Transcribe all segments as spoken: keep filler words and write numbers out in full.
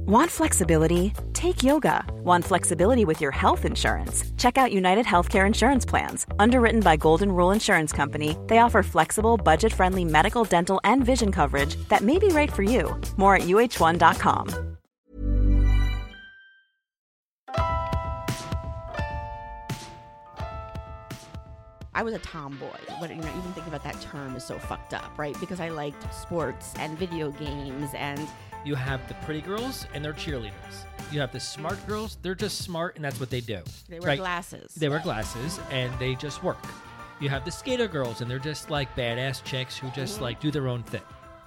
Want flexibility? Take yoga. Want flexibility with your health insurance? Check out United Healthcare Insurance Plans. Underwritten by Golden Rule Insurance Company, they offer flexible, budget-friendly medical, dental, and vision coverage that may be right for you. More at U H one dot com. I was a tomboy. What, you know, even thinking about that term is so fucked up, right? Because I liked sports and video games and... You have the pretty girls and they're cheerleaders. You have the smart girls, they're just smart and that's what they do. They wear right? glasses. They wear glasses and they just work. You have the skater girls and they're just like badass chicks who just mm-hmm. like do their own thing.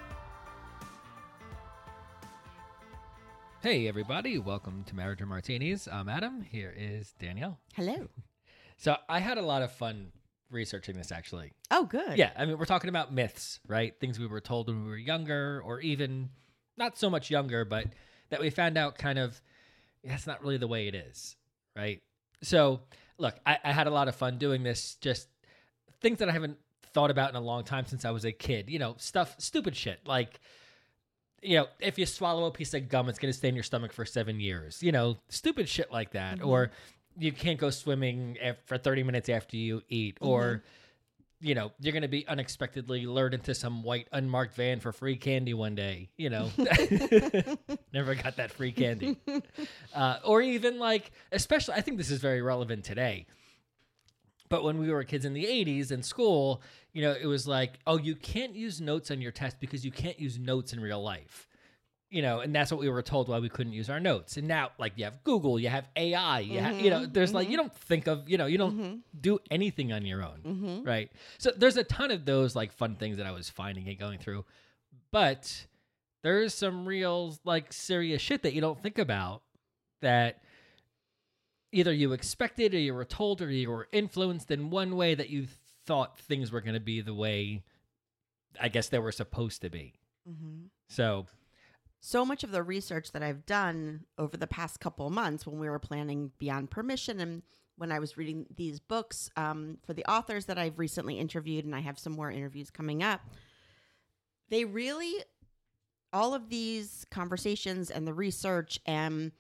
Hey everybody, welcome to Marriage and Martinis. I'm Adam. Here is Danielle. Hello. So I had a lot of fun researching this actually. Oh, good. Yeah, I mean we're talking about myths, right? Things we were told when we were younger or even not so much younger, but that we found out kind of that's not really the way it is, right? So look, I, I had a lot of fun doing this, just things that I haven't thought about in a long time since I was a kid. You know, stuff, stupid shit like, you know, if you swallow a piece of gum, it's going to stay in your stomach for seven years. You know, stupid shit like that. Mm-hmm. Or you can't go swimming for thirty minutes after you eat. Mm-hmm. Or, you know, you're going to be unexpectedly lured into some white unmarked van for free candy one day. You know, never got that free candy. Uh, or even like, especially, I think this is very relevant today. But when we were kids in the eighties in school, you know, it was like, oh, you can't use notes on your test because you can't use notes in real life. You know, and that's what we were told why we couldn't use our notes. And now, like, you have Google, you have A I, you, mm-hmm, have, you know, there's mm-hmm. like, you don't think of, you know, you don't mm-hmm. do anything on your own, mm-hmm. right? So there's a ton of those, like, fun things that I was finding and going through. But there's some real, like, serious shit that you don't think about that either you expected or you were told or you were influenced in one way that you thought things were going to be the way, I guess, they were supposed to be. Mm-hmm. So... So much of the research that I've done over the past couple of months when we were planning Beyond Permission and when I was reading these books um, for the authors that I've recently interviewed, and I have some more interviews coming up, they really, all of these conversations and the research and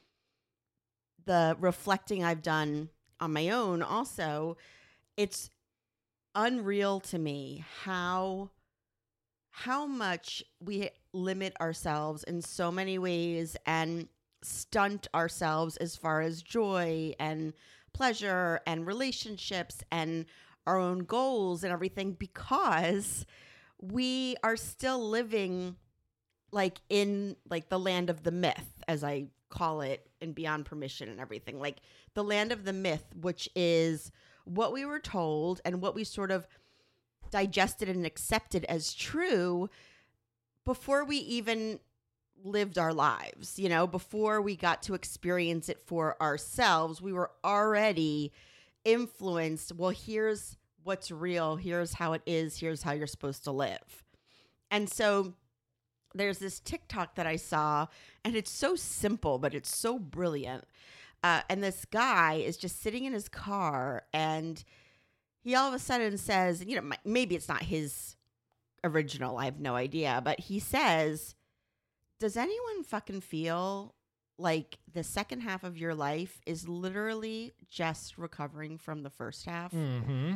the reflecting I've done on my own also, it's unreal to me how how much we limit ourselves in so many ways and stunt ourselves as far as joy and pleasure and relationships and our own goals and everything because we are still living like in like the land of the myth, as I call it, in Beyond Permission and everything, like the land of the myth, which is what we were told and what we sort of digested and accepted as true before we even lived our lives, you know, before we got to experience it for ourselves. We were already influenced. Well, here's what's real. Here's how it is. Here's how you're supposed to live. And so there's this TikTok that I saw, and it's so simple, but it's so brilliant. Uh, and this guy is just sitting in his car, and he all of a sudden says, you know, maybe it's not his original, I have no idea, but he says, does anyone fucking feel like the second half of your life is literally just recovering from the first half? Mm-hmm.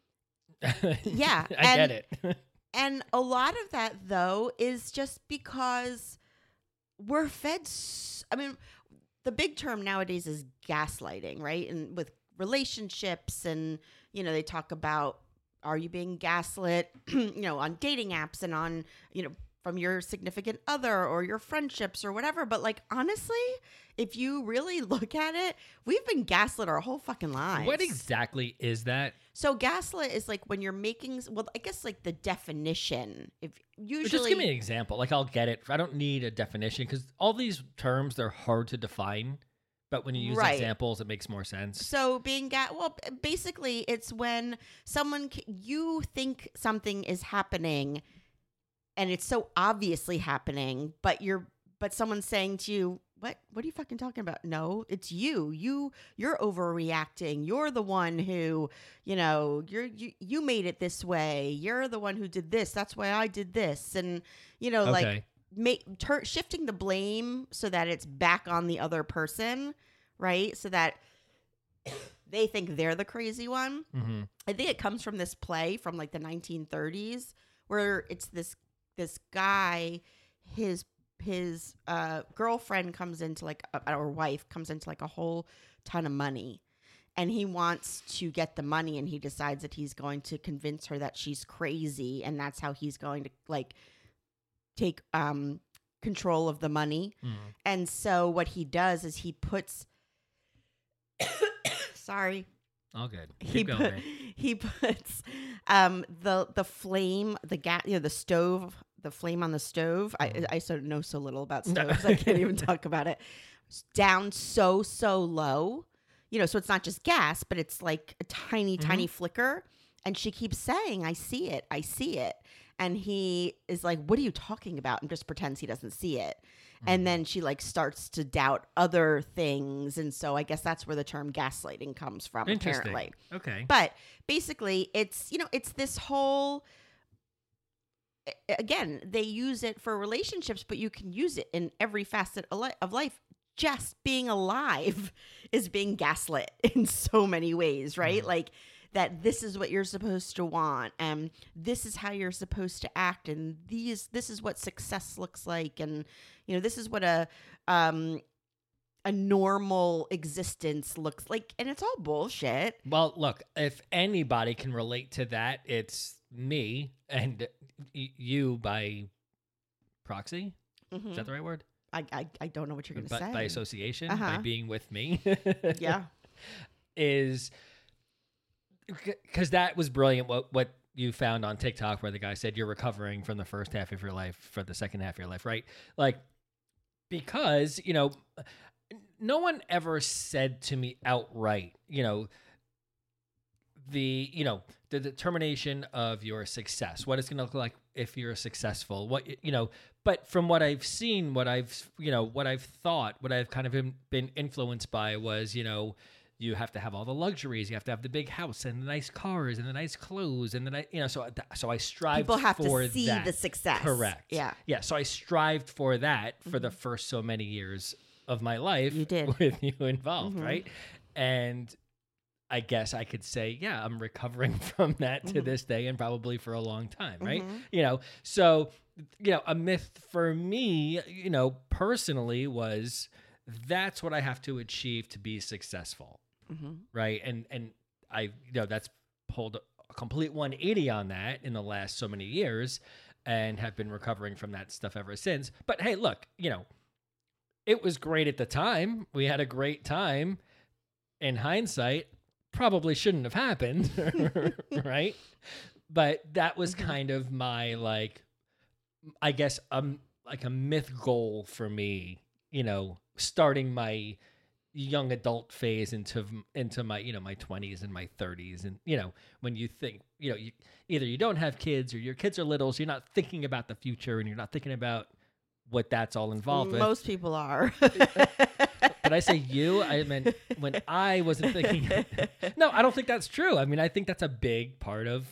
Yeah. I and, get it. And a lot of that, though, is just because we're fed. S- I mean, the big term nowadays is gaslighting, right? And with relationships, and, you know, they talk about, are you being gaslit, you know, on dating apps and on, you know, from your significant other or your friendships or whatever. But like, honestly, if you really look at it, we've been gaslit our whole fucking lives. What exactly is that? So gaslit is like when you're making, well, I guess like the definition. If usually, Just give me an example. Like, I'll get it. I don't need a definition because all these terms, they're hard to define. But when you use right. examples, it makes more sense. So being ga- well, basically, it's when someone c- you think something is happening, and it's so obviously happening, but you're but someone's saying to you, "What? What are you fucking talking about?" No, it's you. You you're overreacting. You're the one who, you know, you're you you made it this way. You're the one who did this. That's why I did this. And you know, okay. like make ter- shifting the blame so that it's back on the other person, right? So that they think they're the crazy one. Mm-hmm. I think it comes from this play from like the nineteen thirties where it's this this guy, his his uh, girlfriend comes into like a, or wife comes into like a whole ton of money, and he wants to get the money, and he decides that he's going to convince her that she's crazy, and that's how he's going to like take um control of the money. Mm. And so what he does is he puts sorry All good. Keep he going, put, man. he puts um the the flame the gas you know the stove the flame on the stove. Mm. I I so know so little about stoves I can't even talk about it. Down so so low, you know, so it's not just gas, but it's like a tiny Mm-hmm. tiny flicker. And she keeps saying, "I see it, I see it." And he is like, "What are you talking about?" And just pretends he doesn't see it. Mm-hmm. And then she like starts to doubt other things. And so I guess that's where the term gaslighting comes from, Interesting. apparently. Okay. But basically, it's, you know, it's this whole, a- again, they use it for relationships, but you can use it in every facet of li- of life. Just being alive is being gaslit in so many ways, right? Mhm. Like that this is what you're supposed to want, and this is how you're supposed to act, and these this is what success looks like, and you know, this is what a um a normal existence looks like, and it's all bullshit. Well, look, if anybody can relate to that, it's me and y- you by proxy. Mhm. Is that the right word? I, I I don't know what you're gonna by, say. by association, by Uh-huh. being with me. Yeah. Is because that was brilliant. What what you found on TikTok, where the guy said you're recovering from the first half of your life for the second half of your life, right? Like, because you know, no one ever said to me outright, you know, the you know the determination of your success, what it's going to look like if you're successful, what you know. But from what I've seen, what I've you know, what I've thought, what I've kind of been, been influenced by was, you know, you have to have all the luxuries, you have to have the big house and the nice cars and the nice clothes and the nice, you know. So so I strived People have for to see that. the success. Correct. Yeah. Yeah. So I strived for that for the first so many years of my life. You did. With you involved, Mhm. right? And I guess I could say, yeah, I'm recovering from that to Mhm. this day and probably for a long time, right? Mhm. You know, so, you know, a myth for me, you know, personally was that's what I have to achieve to be successful, Mhm. right? And, and I, you know, that's pulled a complete one eighty on that in the last so many years and have been recovering from that stuff ever since. But hey, look, you know, it was great at the time. We had a great time. In hindsight, probably shouldn't have happened, right? But that was Mhm. kind of my, like, I guess, um, like a myth goal for me, you know, starting my young adult phase into into my, you know, my twenties and my thirties. And, you know, when you think, you know, you, either you don't have kids or your kids are little, so you're not thinking about the future and you're not thinking about what that's all involved with. Most people are. Did I say you? I meant when I wasn't thinking. No, I don't think that's true. I mean, I think that's a big part of.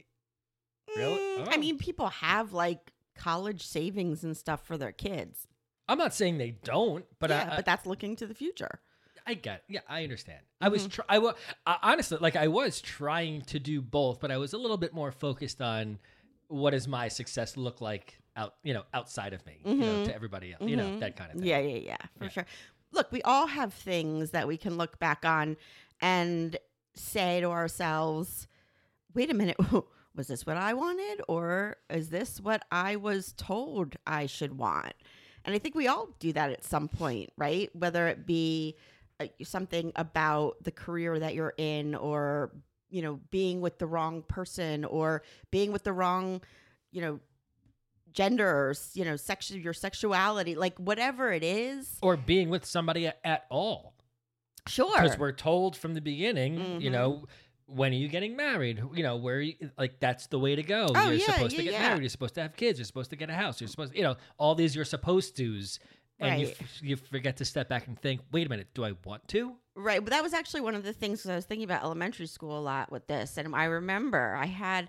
Really? Mm, Oh. I mean, people have like college savings and stuff for their kids. I'm not saying they don't, but yeah, I, I, but that's looking to the future. I get. Yeah, I understand. I was. Mhm. Try, I was honestly like I was trying to do both, but I was a little bit more focused on what does my success look like out, you know, outside of me, you know, Mhm. to everybody else, you know, Mhm. that kind of thing. Yeah, yeah, yeah, for Yeah. sure. Look, we all have things that we can look back on and say to ourselves, wait a minute, was this what I wanted? Or is this what I was told I should want? And I think we all do that at some point, right? Whether it be uh, something about the career that you're in, or, you know, being with the wrong person, or being with the wrong, you know, gender, or, you know, sexual, your sexuality, like whatever it is. Or being with somebody a- at all. Sure. Because we're told from the beginning, you Mhm. know, when are you getting married? You know, where, you, like, that's the way to go. Oh, you're yeah, supposed to yeah, get yeah. married. You're supposed to have kids. You're supposed to get a house. You're supposed to, you know, all these you're supposed to's. And you, Right. f- you forget to step back and think, wait a minute, do I want to? Right. But that was actually one of the things, because I was thinking about elementary school a lot with this. And I remember I had,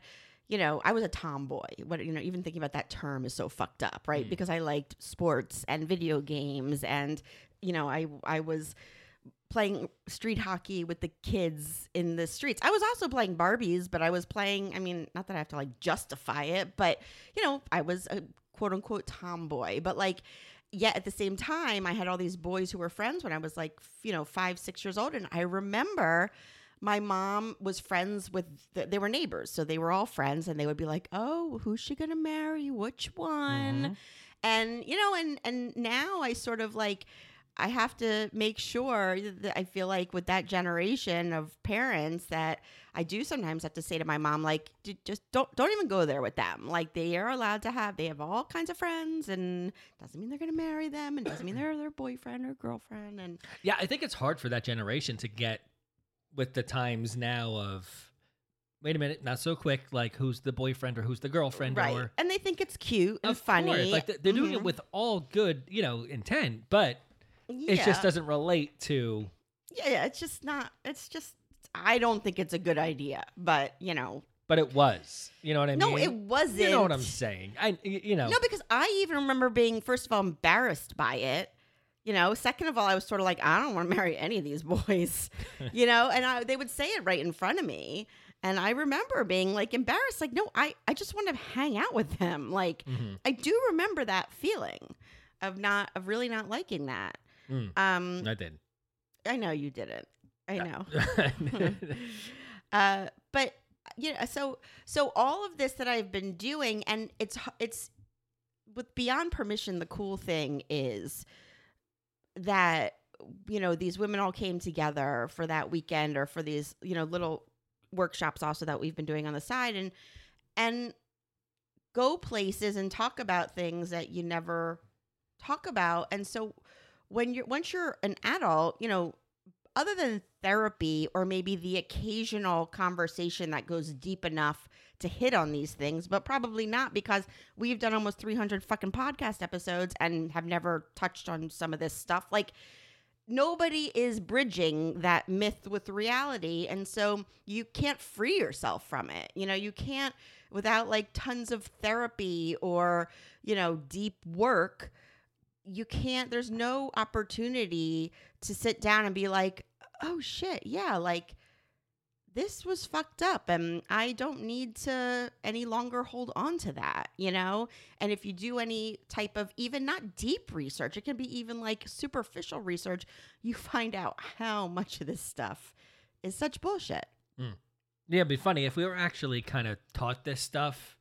you know, I was a tomboy. What, you know, even thinking about that term is so fucked up, right? Mm. Because I liked sports and video games, and you know, I I was playing street hockey with the kids in the streets. I was also playing Barbies, but I was playing, I mean, not that I have to like justify it, but you know, I was a quote unquote tomboy, but like, yet at the same time, I had all these boys who were friends when I was like, you know, five, six years old. And I remember my mom was friends with, the, they were neighbors. So they were all friends, and they would be like, oh, who's she going to marry? Which one? Mhm. And, you know, and, and now I sort of like, I have to make sure that I feel like with that generation of parents that I do sometimes have to say to my mom, like, just don't don't even go there with them. Like, they are allowed to have, they have all kinds of friends, and doesn't mean they're going to marry them, and doesn't mean they're their boyfriend or girlfriend. And Yeah, I think it's hard for that generation to get with the times now of, wait a minute, not so quick, like who's the boyfriend or who's the girlfriend. right. Or, And they think it's cute and of funny. course, like they're doing Mhm. it with all good, you know, intent, but Yeah. it just doesn't relate to. Yeah, yeah, it's just not, it's just, I don't think it's a good idea, but you know. But it was, you know what I No, mean? it wasn't. You know what I'm saying? I, y- you know, No, because I even remember being, first of all, embarrassed by it. You know, second of all, I was sort of like, I don't want to marry any of these boys, you know, and I, they would say it right in front of me. And I remember being like embarrassed, like, no, I, I just want to hang out with them. Like, Mhm. I do remember that feeling of not, of really not liking that. Mm, Um, I did. I know you didn't. I know. know. Uh, but you know, so so all of this that I've been doing, and it's it's with Beyond Permission. The cool thing is that you know these women all came together for that weekend, or for these you know little workshops also that we've been doing on the side, and and go places and talk about things that you never talk about. And so when you're once you're an adult, you know, other than therapy or maybe the occasional conversation that goes deep enough to hit on these things, but probably not, because we've done almost three hundred fucking podcast episodes and have never touched on some of this stuff. Like, nobody is bridging that myth with reality. And so you can't free yourself from it. You know, you can't, without like tons of therapy or, you know, deep work, you can't, there's no opportunity to sit down and be like, oh shit, yeah, like this was fucked up and I don't need to any longer hold on to that, you know? And if you do any type of even not deep research, it can be even like superficial research, you find out how much of this stuff is such bullshit. Mm. Yeah, it'd be funny if we were actually kind of taught this stuff.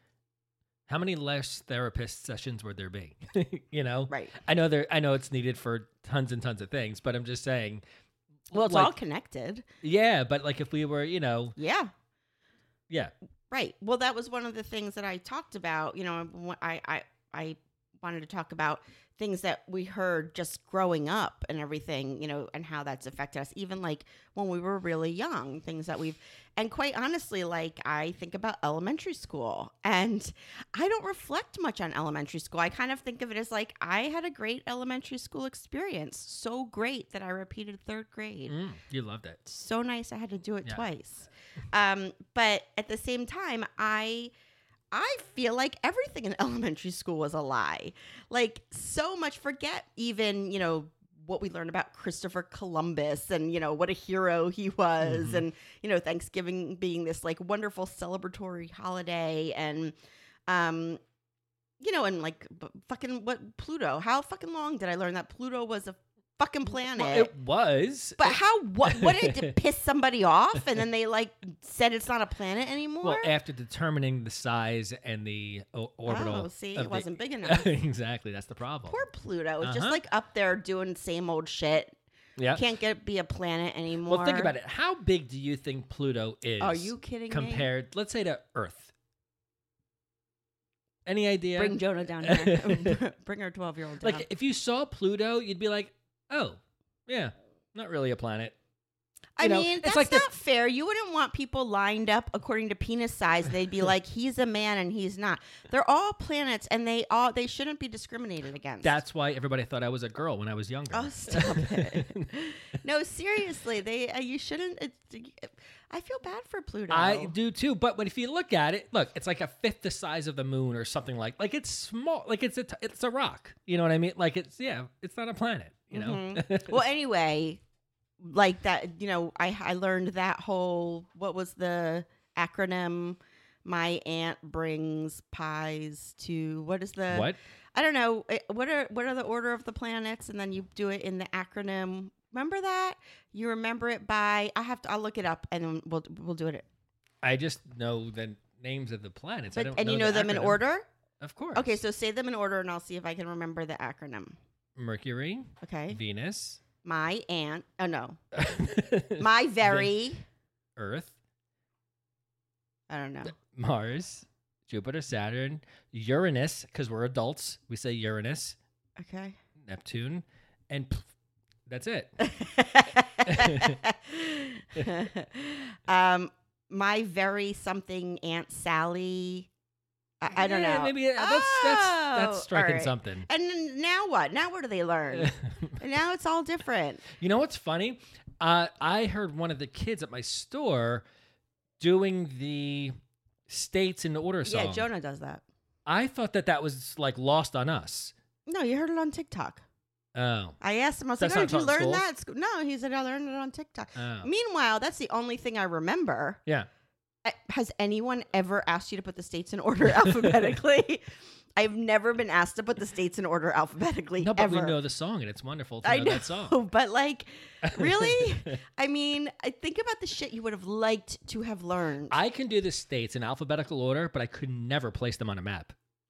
How many less therapist sessions would there be? You know, Right. I know there. I know it's needed for tons and tons of things, but I'm just saying. Well, it's like, all connected. Yeah, but like if we were, you know, Yeah. yeah, Right. Well, that was one of the things that I talked about. You know, wh- I I I wanted to talk about things that we heard just growing up and everything, you know, and how that's affected us, even like when we were really young, things that we've, and quite honestly, like I think about elementary school, and I don't reflect much on elementary school. I kind of think of it as like I had a great elementary school experience, so great that I repeated third grade. mm, you loved it. So nice I had to do it Yeah. twice. Um, but at the same time, I I feel like everything in elementary school was a lie. Like so much, forget even, you know, what we learned about Christopher Columbus and, you know, what a hero he was. Mhm. And, you know, Thanksgiving being this like wonderful celebratory holiday. And, um, you know, and like b- fucking what Pluto, how fucking long did I learn that Pluto was a fucking planet? Well, it was. But It- how? What? What did it piss somebody off, and then they like said it's not a planet anymore? Well, after determining the size and the o- orbital. Oh, see, of it the- wasn't big enough. Exactly, that's the problem. Poor Pluto, just Uh-huh. like up there doing same old shit. Yeah. Can't get be a planet anymore. Well, think about it. How big do you think Pluto is? Are you kidding me? compared, let's say, to Earth? Any idea? Bring Jonah down here. Bring our twelve-year-old down. Like, if you saw Pluto, you'd be like, "Oh, yeah, not really a planet." I you know, mean, it's that's like the- not fair. You wouldn't want people lined up according to penis size. They'd be like, he's a man and he's not. They're all planets, and they all they shouldn't be discriminated against. That's why everybody thought I was a girl when I was younger. Oh, stop it. No, seriously, they uh, you shouldn't. It's, I feel bad for Pluto. I do too, but but if you look at it, look, it's like a fifth the size of the moon or something like like it's small, like it's a t- it's a rock. You know what I mean? Like it's yeah, it's not a planet. You know. Mm-hmm. Well, anyway, like that. You know, I I learned that whole what was the acronym? My aunt brings pies to what is the What? I don't know. It- What are what are the order of the planets? And then you do it in the acronym. Remember that? You remember it by I have to. I'll look it up and then we'll we'll do it. I just know the names of the planets. I But, don't and know you know the them in acronym. order. Of course. Okay, so say them in order, and I'll see if I can remember the acronym. Mercury, Okay, Venus, my aunt. Oh no, my very. Earth, I don't know. Mars, Jupiter, Saturn, Uranus, because we're adults. We say Uranus, Okay. Neptune, and pff, that's it. um, my very something Aunt Sally. I, I don't Yeah, know. Maybe uh, that's that's Oh, that's striking all right. something. And then now what? Now what do they learn? And now it's all different. You know what's funny? Uh, I heard one of the kids at my store doing the states in order song. Yeah, Jonah does that. I thought that that was like lost on us. No, you heard it on TikTok. Oh. I asked him, I was That's like, oh, not did you taught in learn school? that at school? No, he said, I learned it on TikTok. Oh. Meanwhile, that's the only thing I remember. Yeah. Uh, Has anyone ever asked you to put the states in order alphabetically? I've never been asked to put the states in order alphabetically. No, but ever. we know the song, and it's wonderful to I know, know, that song. but like, really? I mean, I think about the shit you would have liked to have learned. I can do the states in alphabetical order, but I could never place them on a map.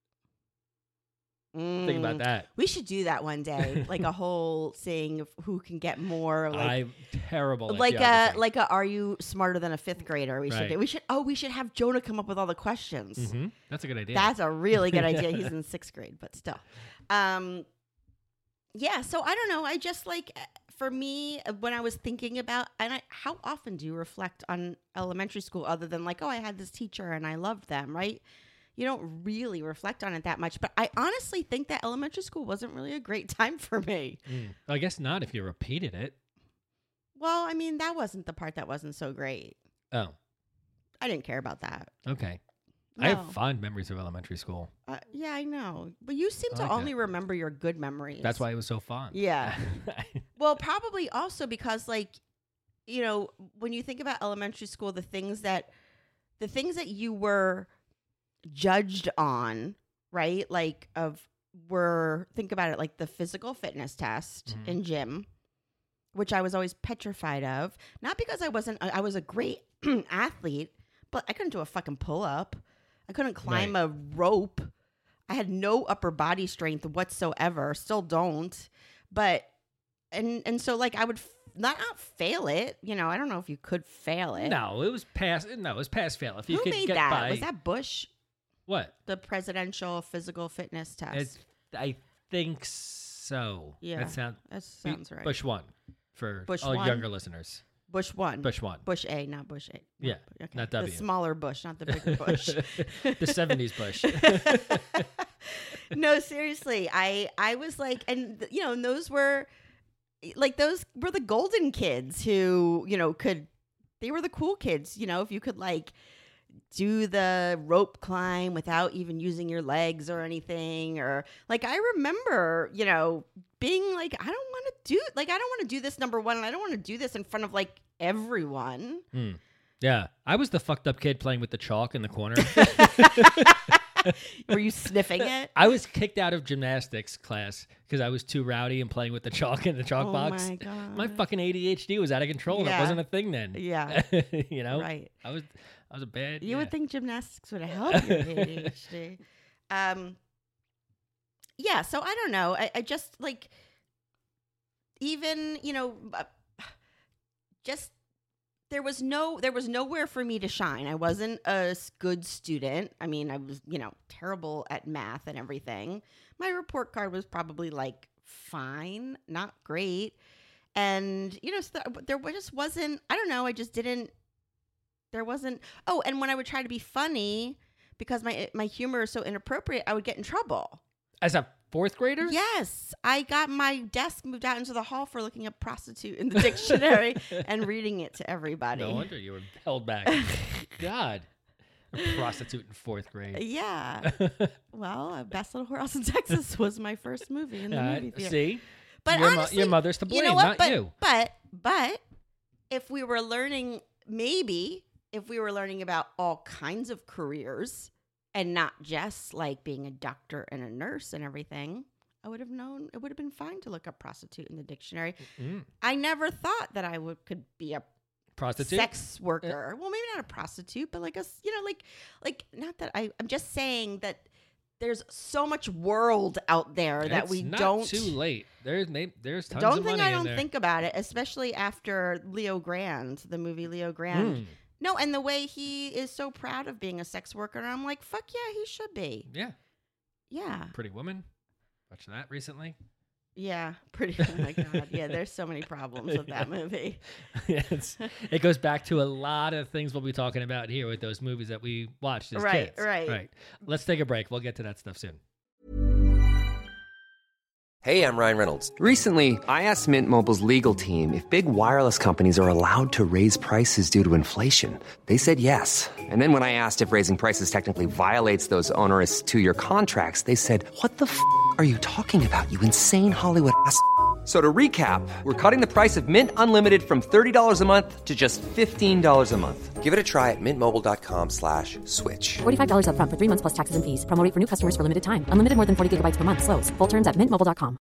Think about Mm. that. We should do that one day, like a whole thing of who can get more. Like, I'm terrible. At like a geography. like a. Are you smarter than a fifth grader? We should Right. do. We should. Oh, we should have Jonah come up with all the questions. Mhm. That's a good idea. That's a really good idea. He's in sixth grade, but still. Um, yeah. So I don't know. I just like for me when I was thinking about and I, how often do you reflect on elementary school other than like, oh, I had this teacher and I loved them, right? You don't really reflect on it that much. But I honestly think that elementary school wasn't really a great time for me. Mm. I guess not if you repeated it. Well, I mean, that wasn't the part that wasn't so great. Oh, I didn't care about that. okay. I No. have fond memories of elementary school. Uh, yeah, I know. But you seem I to like only it. remember your good memories. That's why it was so fun. Yeah. Well, probably also because, like, you know, when you think about elementary school, the things that, the things that you were judged on, right? Like, of were, think about it, like the physical fitness test Mhm. in gym, which I was always petrified of. Not because I wasn't, I was a great athlete, but I couldn't do a fucking pull up. I couldn't climb Right. a rope. I had no upper body strength whatsoever. Still don't. But and and so like I would f- not not fail it. You know, I don't know if you could fail it. No, it was past. No, it was past fail. If you Who could made get that? by, Was that Bush? what? The presidential physical fitness test. It's, I think so. Yeah. that sounds. that sounds right. Bush one for Bush all one? younger listeners. Bush one. Bush one. Bush A, not Bush A. Yeah, Okay. not The W. smaller Bush, not the bigger Bush. The seventies Bush. No, seriously. I I was like, and th- you know, and those were like those were the golden kids who, you know, could they were the cool kids, you know, if you could like do the rope climb without even using your legs or anything, or like I remember, you know, being like, I don't want to do like I don't want to do this number one, and I don't want to do this in front of like everyone. Hmm. Yeah, I was the fucked up kid playing with the chalk in the corner. Were you sniffing it? I was kicked out of gymnastics class because I was too rowdy and playing with the chalk in the chalk Oh box. my god. My fucking A D H D was out of control, and it Yeah. wasn't a thing then. Yeah. you know, Right. I was, I was a bad. You yeah. would think gymnastics would help your A D H D. Um, yeah, so I don't know. I, I just like, even, you know, uh, just there was no, there was nowhere for me to shine. I wasn't a s- good student. I mean, I was, you know, terrible at math and everything. My report card was probably like fine, not great. And, you know, so there just wasn't, I don't know, I just didn't, there wasn't, oh, and when I would try to be funny, because my my humor is so inappropriate, I would get in trouble. As a fourth graders? Yes. I got my desk moved out into the hall for looking up prostitute in the dictionary and reading it to everybody. No wonder you were held back. God. A prostitute in fourth grade. Yeah. Well, uh, Best Little Whorehouse in Texas was my first movie in the Uh, movie theater. see? But your, honestly, mo- your mother's to blame, you know what? not but, you. But, but if we were learning, maybe if we were learning about all kinds of careers and not just like being a doctor and a nurse and everything, I would have known, it would have been fine to look up prostitute in the dictionary. Mm. I never thought that I would could be a Prostitute? sex worker. Well, maybe not a prostitute, but like a, s- you know, like, like not that I, I'm just saying that there's so much world out there that It's we not don't. too late. There's maybe, there's tons don't of think money I in don't there. think about it, especially after Leo Grand, the movie Leo Grand. Mm. No, and the way he is so proud of being a sex worker, and I'm like, fuck yeah, he should be. Yeah. Yeah, Pretty Woman. Watched that recently. yeah, pretty. Oh my god, yeah. There's so many problems with that movie. Yeah, it's, it goes back to a lot of things we'll be talking about here with those movies that we watched as Right, kids. right. Right. Let's take a break. We'll get to that stuff soon. Hey, I'm Ryan Reynolds. Recently, I asked Mint Mobile's legal team if big wireless companies are allowed to raise prices due to inflation. They said yes. And then when I asked if raising prices technically violates those onerous two-year contracts, they said, "What the f*** are you talking about, you insane Hollywood ass?" So to recap, we're cutting the price of Mint Unlimited from thirty dollars a month to just fifteen dollars a month. Give it a try at mintmobile.com slash switch. forty-five dollars up front for three months plus taxes and fees. Promo rate for new customers for limited time. Unlimited more than forty gigabytes per month. Slows full terms at mint mobile dot com.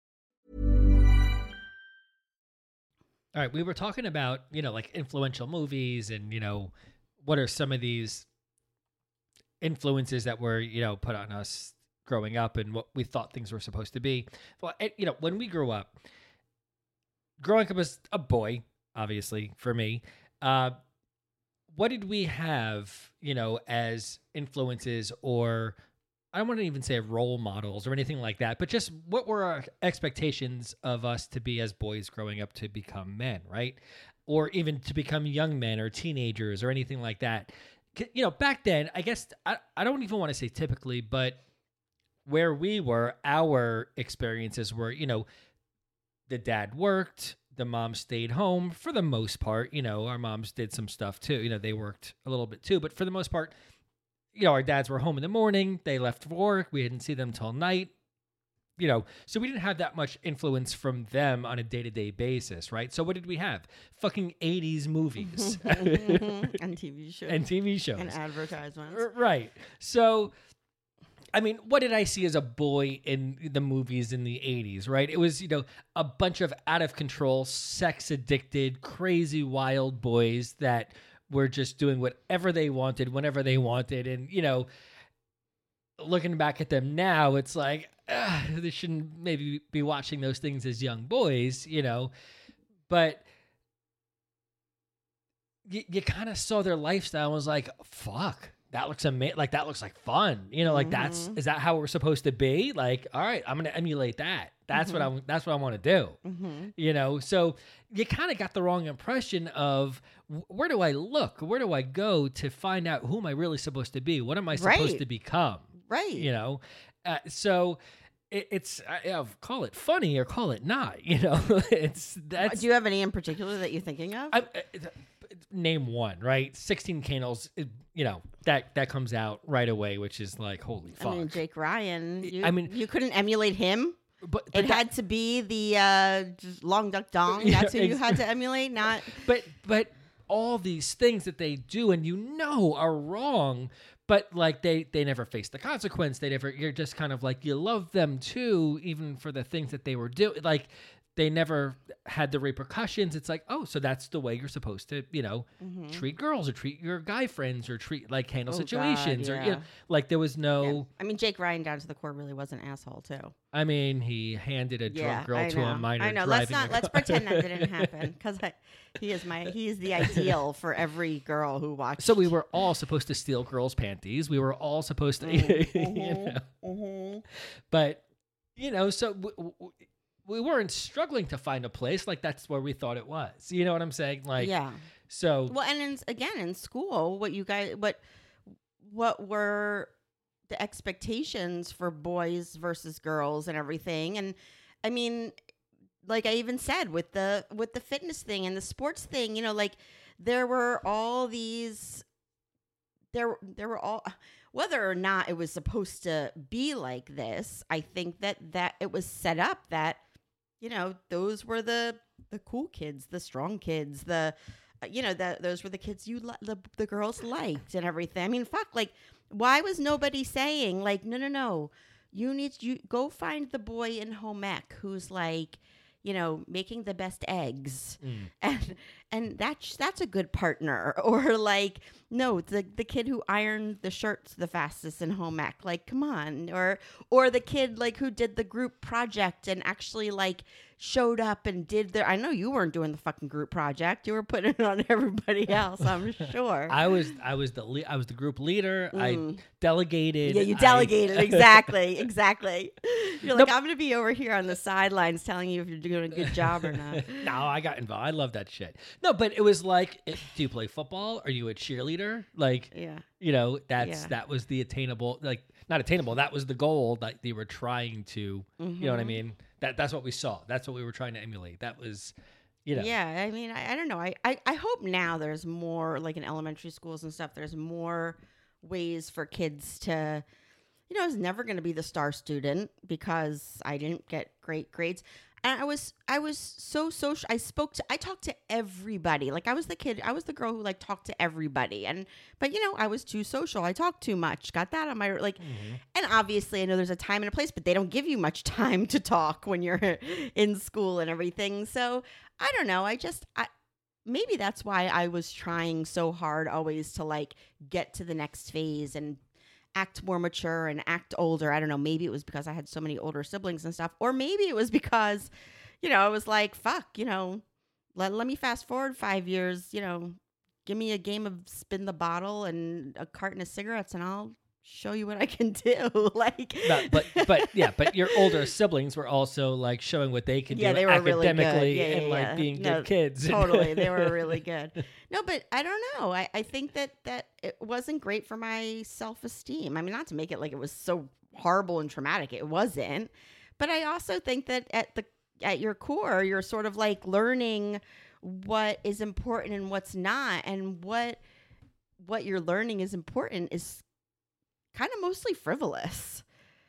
All right. We were talking about, you know, like influential movies and, you know, what are some of these influences that were, you know, put on us growing up and what we thought things were supposed to be. Well, it, you know, when we grew up, growing up as a boy, obviously, for me, uh, what did we have, you know, as influences or I don't want to even say role models or anything like that, but just what were our expectations of us to be as boys growing up to become men, right? Or even to become young men or teenagers or anything like that. C- You know, back then, I guess, I, I don't even want to say typically, but where we were, our experiences were, you know, the dad worked, the mom stayed home for the most part. You know, our moms did some stuff too. You know, they worked a little bit too, but for the most part, you know, our dads were home in the morning. They left for work. We didn't see them till night. You know, so we didn't have that much influence from them on a day-to-day basis, right? So what did we have? Fucking eighties movies And T V shows. and T V shows. And advertisements. R- Right. So, I mean, what did I see as a boy in the movies in the eighties, right? It was, you know, a bunch of out of control, sex addicted, crazy, wild boys that were just doing whatever they wanted, whenever they wanted. And, you know, looking back at them now, it's like, ugh, they shouldn't maybe be watching those things as young boys, you know, but you, you kind of saw their lifestyle and was like, fuck, that looks amazing. Like, that looks like fun, you know, like that's, is that how we're supposed to be? Like, all right, I'm going to emulate that. That's what I, that's what I want to do. Mm-hmm. You know, so you kind of got the wrong impression of wh- where do I look? Where do I go to find out who am I really supposed to be? What am I supposed Right. to become? Right. You know, uh, so it, it's I, I call it funny or call it not. You know, it's that's. Do you have any in particular that you're thinking of? I, uh, name one, right? sixteen Candles. it- You know that that comes out right away, which is like holy fuck. I mean, Jake Ryan. You, I mean- you couldn't emulate him. but but It that- had to be the uh, just long duck dong. Yeah, That's who you ex- had to emulate, not. but but all these things that they do and you know are wrong, but like they they never face the consequence. They never. You're just kind of like you love them too, even for the things that they were doing. Like they never had the repercussions. It's like, oh, so that's the way you're supposed to, you know, treat girls or treat your guy friends or treat like handle Oh, God, situations or you yeah. know, like there was no. Yeah. I mean, Jake Ryan down to the core really was an asshole too. I mean, he handed a Yeah, drunk girl I to know. a minor. I know. Let's driving not. a Let's car. pretend that didn't happen because he is my. He is the ideal for every girl who watched. So we were all supposed to steal girls' panties. We were all supposed to, you know. Mhm. But you know, so w- w- we weren't struggling to find a place like that's where we thought it was. You know what I'm saying? Like, Yeah. So Well, and in, again in school, what you guys, what, what were the expectations for boys versus girls and everything. And I mean, like I even said with the with the fitness thing and the sports thing, you know, like there were all these there there were all whether or not it was supposed to be like this, I think that that it was set up that, you know, those were the the cool kids, the strong kids, the you know, that those were the kids you li- the, the girls liked and everything. I mean, fuck, like why was nobody saying like, no, no, no, you need you go find the boy in home ec who's like, you know, making the best eggs, mm. and and that's that's a good partner. Or like, no, the the kid who ironed the shirts the fastest in home ec, like, come on. Or or the kid like who did the group project and actually like showed up and did their. I know you weren't doing the fucking group project; you were putting it on everybody else. I'm sure. I was I was the le- I was the group leader. Mm. I delegated. Yeah, you delegated I... exactly, exactly. You're like, nope. I'm gonna be over here on the sidelines telling you if you're doing a good job or not. No, I got involved. I love that shit. No, but it was like, do you play football? Are you a cheerleader? Like, yeah, you know, that's yeah. that was the attainable, like not attainable. That was the goal that they were trying to. Mm-hmm. You know what I mean? That that's what we saw. That's what we were trying to emulate. That was, you know. Yeah, I mean, I, I don't know. I, I, I hope now there's more, like in elementary schools and stuff, there's more ways for kids to, you know, I was never going to be the star student because I didn't get great grades. And I was I was so social. I spoke to, I talked to everybody. Like I was the kid, I was the girl who like talked to everybody. And, but you know, I was too social. I talked too much. Got that on my, like, mm-hmm. And obviously I know there's a time and a place, but they don't give you much time to talk when you're in school and everything. So I don't know. I just, I, maybe that's why I was trying so hard always to like get to the next phase and act more mature and act older. I don't know. Maybe it was because I had so many older siblings and stuff. Or maybe it was because, you know, I was like, fuck, you know, let, let me fast forward five years, you know, give me a game of spin the bottle and a carton of cigarettes and I'll show you what I can do. Like, but, but, but yeah, but your older siblings were also like showing what they could yeah, do they were academically really good. Yeah, yeah, and like yeah. being no, good kids. Totally. They were really good. No, but I don't know. I, I think that, that it wasn't great for my self-esteem. I mean, not to make it like it was so horrible and traumatic. It wasn't. But I also think that at the at your core, you're sort of like learning what is important and what's not. And what what you're learning is important is kind of mostly frivolous.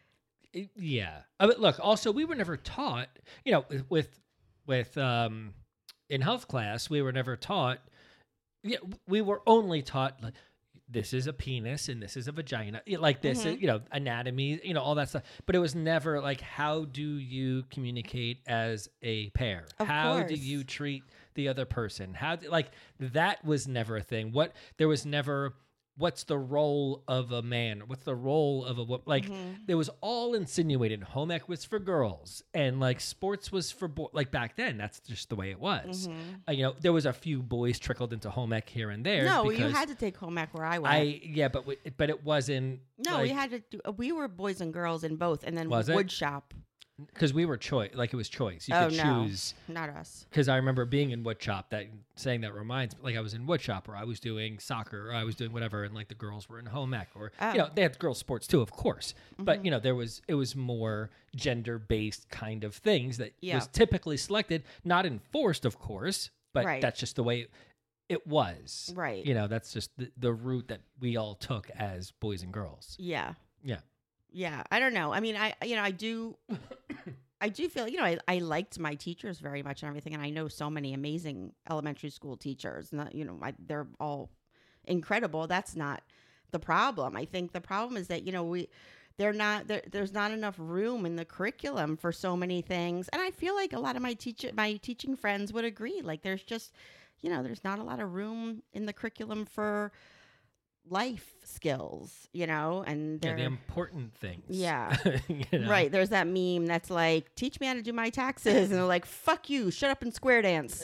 Yeah. I mean, look, also, we were never taught, you know, with, with, um, in health class, we were never taught, yeah, we were only taught, like, this is a penis and this is a vagina, like this, mm-hmm. is, you know, anatomy, you know, all that stuff. But it was never like, how do you communicate as a pair? Of how course. do you treat the other person? How, do, like, that was never a thing. What, there was never... What's the role of a man? What's the role of a woman? Like, mm-hmm. It was all insinuated. Home ec was for girls, and like sports was for boys. Like back then, that's just the way it was. Mm-hmm. Uh, you know, there was a few boys trickled into home ec here and there. No, you had to take home ec where I went. I yeah, but we, but it wasn't. No, like, we had to. Do, we were boys and girls in both, and then was wood it? shop. Because we were choice, like it was choice. You oh, could no, choose. Not us. Because I remember being in woodshop. That saying that reminds me, like I was in woodshop, or I was doing soccer, or I was doing whatever, and like the girls were in home ec, or oh. you know they had girls sports too, of course. Mm-hmm. But you know there was it was more gender based kind of things that yeah. was typically selected, not enforced, of course, but right. that's just the way it, it was. Right. You know that's just the, the route that we all took as boys and girls. Yeah. Yeah. Yeah. I don't know. I mean, I you know I do. I do feel, you know, I, I liked my teachers very much and everything. And I know so many amazing elementary school teachers. Not, you know, I, they're all incredible. That's not the problem. I think the problem is that, you know, we, they're not, there, there's not enough room in the curriculum for so many things. And I feel like a lot of my teach, my teaching friends would agree. Like there's just, you know, there's not a lot of room in the curriculum for life skills, you know, and they're yeah, the important things. Yeah. you know? Right. There's that meme that's like, teach me how to do my taxes. And they're like, fuck you, shut up and square dance.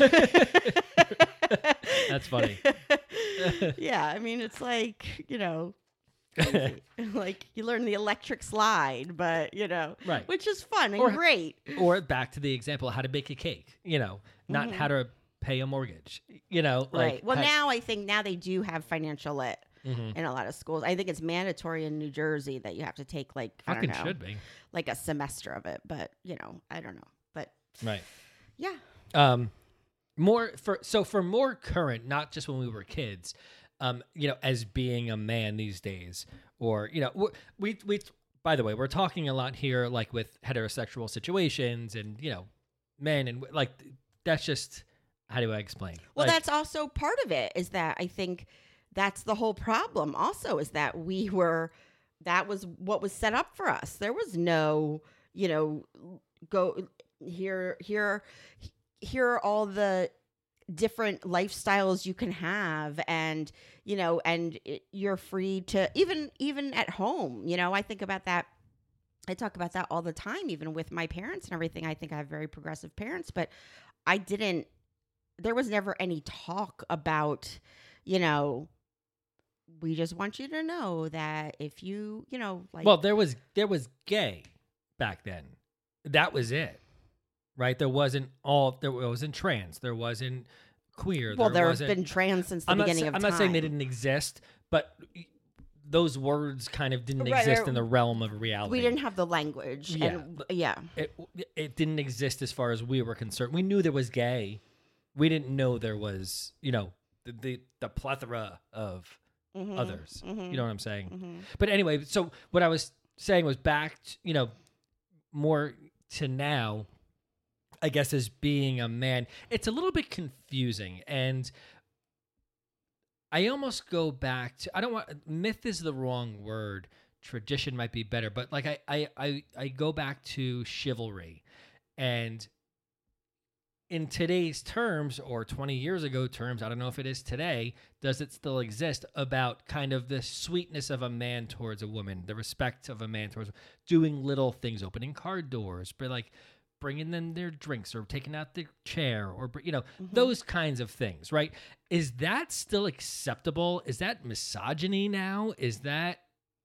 That's funny. Yeah. I mean, it's like, you know, like you learn the electric slide, but, you know, right. which is fun and or, great. Or back to the example, how to bake a cake, you know, not mm-hmm. how to pay a mortgage, you know, like right. Well, how, now I think now they do have financial lit. Mhm. in a lot of schools. I think it's mandatory in New Jersey that you have to take like I Fucking don't know, should be. like a semester of it. But you know, I don't know. But Right. yeah, Um, more for so for more current, not just when we were kids. Um, you know, as being a man these days, or you know, w- we we. By the way, we're talking a lot here, like with heterosexual situations, and you know, men, and like that's just how do I explain? well, Like, that's also part of it. Is that I think that's the whole problem. Also, is that we were that was what was set up for us. There was no, you know, go here here here are all the different lifestyles you can have, and you know, and it, you're free to even even at home. You know, I think about that. I talk about that all the time, even with my parents and everything. I think I have very progressive parents, but I didn't. There was never any talk about, you know, we just want you to know that if you, you know, like, well, there was there was gay back then. That was it, right? There wasn't all. There wasn't trans. There wasn't queer. well, there have wasn't, been trans since the I'm not, beginning sa- of I'm time. not saying they didn't exist, but those words kind of didn't Right, exist or- in the realm of reality. We didn't have the language. Yeah, And, but- yeah. It it didn't exist as far as we were concerned. We knew there was gay. We didn't know there was, you know, the the, the plethora of Mhm, others. mhm, You know what I'm saying? mhm. But anyway, so what I was saying was back, to, you know, more to now, I guess, as being a man, it's a little bit confusing. And I almost go back to, I don't want, myth is the wrong word. Tradition might be better. But like I, I, I, I go back to chivalry. And in today's terms, or twenty years ago terms, I don't know if it is today, does it still exist, about kind of the sweetness of a man towards a woman, the respect of a man towards, doing little things, opening car doors, but like bringing them their drinks or taking out the chair, or, you know, those kinds of things, right? Is that still acceptable? Is that misogyny now? Is that,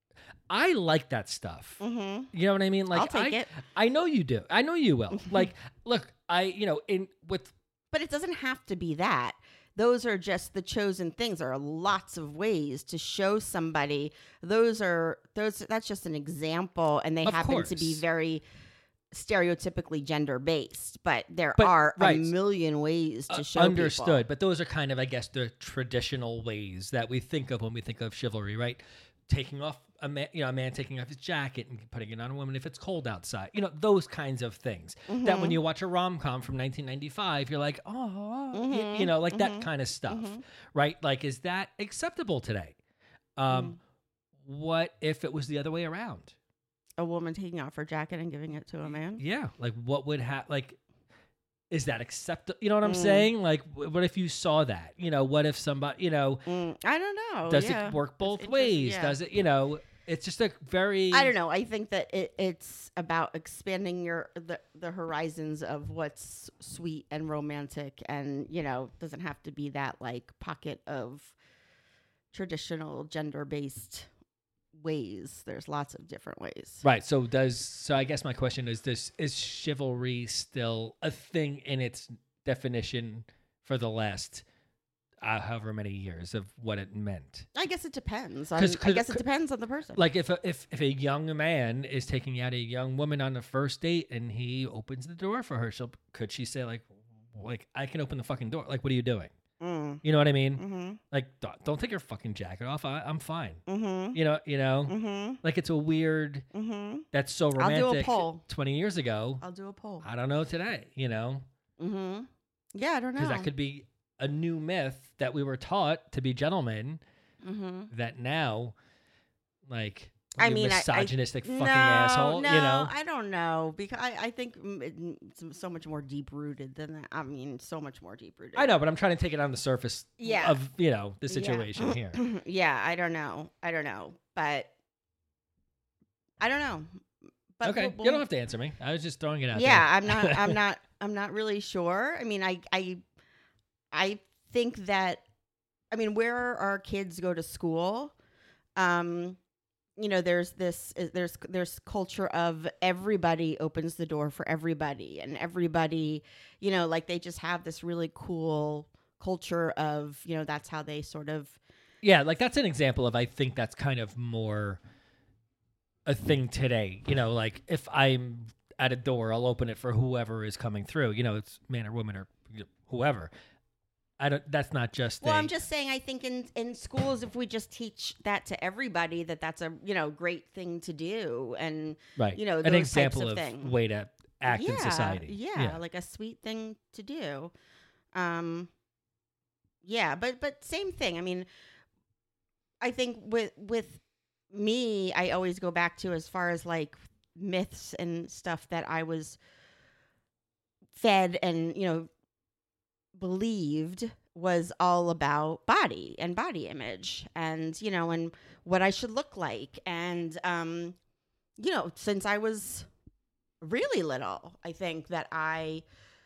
I like that stuff. Mhm. You know what I mean? Like, I'll take I, it. I know you do. I know you will. Like, look, I, you know, in with But it doesn't have to be that. Those are just the chosen things. There are lots of ways to show somebody. Those are those. That's just an example, and they Of happen to be course. very stereotypically gender based. But there But- are right. a million ways to uh, show understood, people. but those are kind of, I guess, the traditional ways that we think of when we think of chivalry, right? Taking off a man, you know, a man taking off his jacket and putting it on a woman if it's cold outside. You know, those kinds of things. Mm-hmm. That when you watch a rom com from nineteen ninety-five, you're like, oh, y- Mm-hmm. you, know, like that kind of stuff, right? Like, is that acceptable today? Um, Mm. What if it was the other way around? A woman taking off her jacket and giving it to a man. Yeah, like what would happen? Like, is that acceptable? You know what I'm Mm. saying? Like, wh- what if you saw that? You know, what if somebody, you know, Mm, I don't know. does yeah. it work It's both interest- ways? yeah. Does it, you know, it's just a very, I don't know. I think that it, it's about expanding your the, the horizons of what's sweet and romantic, and you know, doesn't have to be that like pocket of traditional gender based ways. There's lots of different ways. Right. So does, so I guess my question is this, is chivalry still a thing in its definition for the last uh, however many years of what it meant? I guess it depends. On, 'Cause- I 'cause- guess it depends on the person. Like if a, if if a young man is taking out a young woman on the first date and he opens the door for her, she'll, could she say like, like I can open the fucking door? Like, what are you doing? mm, You know what I mean? mm-hmm, Like, don't, don't take your fucking jacket off. I, I'm fine. mm-hmm, You know, you know, mm-hmm, like it's a weird. mm-hmm. That's so I'll do a romantic. poll. Twenty years ago, I'll do a poll. I don't know today. You know, Mm-hmm. Yeah, I don't know. because that could be a new myth that we were taught to be gentlemen. Mm-hmm. That now, like, I you mean, I- I- misogynistic fucking no, asshole. No, you know, I don't know because I, I think mm, it- it's so much more deep rooted than that. I mean, so much more deep rooted. I know, but I'm trying to take it on the surface. Yeah. Of you know the Yeah. situation here. Yeah, I don't know. I don't know, but I don't know. But Okay, we'll- you don't have to answer me. I was just throwing it out. yeah, there. I'm not. I'm not. I'm not really sure. I mean, I, I, I think that. I mean, where our kids go to school, um, you know, there's this. There's there's culture of everybody opens the door for everybody, and everybody, you know, like they just have this really cool culture of, you know, that's how they sort of Yeah, like that's an example of, I think that's kind of more a thing today. You know, like if I'm at a door, I'll open it for whoever is coming through. You know, it's man or woman or whoever. I don't. That's not just. Well, i I'm just saying. I think in in schools, if we just teach that to everybody, that that's a you know great thing to do, and right. you know an those example types of, of things. way to act yeah, in society. Yeah, yeah, like a sweet thing to do. Um, yeah, but but same thing. I mean, I think with with me, I always go back to as far as like myths and stuff that I was fed and you know believed was all about body and body image and you know and what I should look like. And um you know since I was really little, I think that I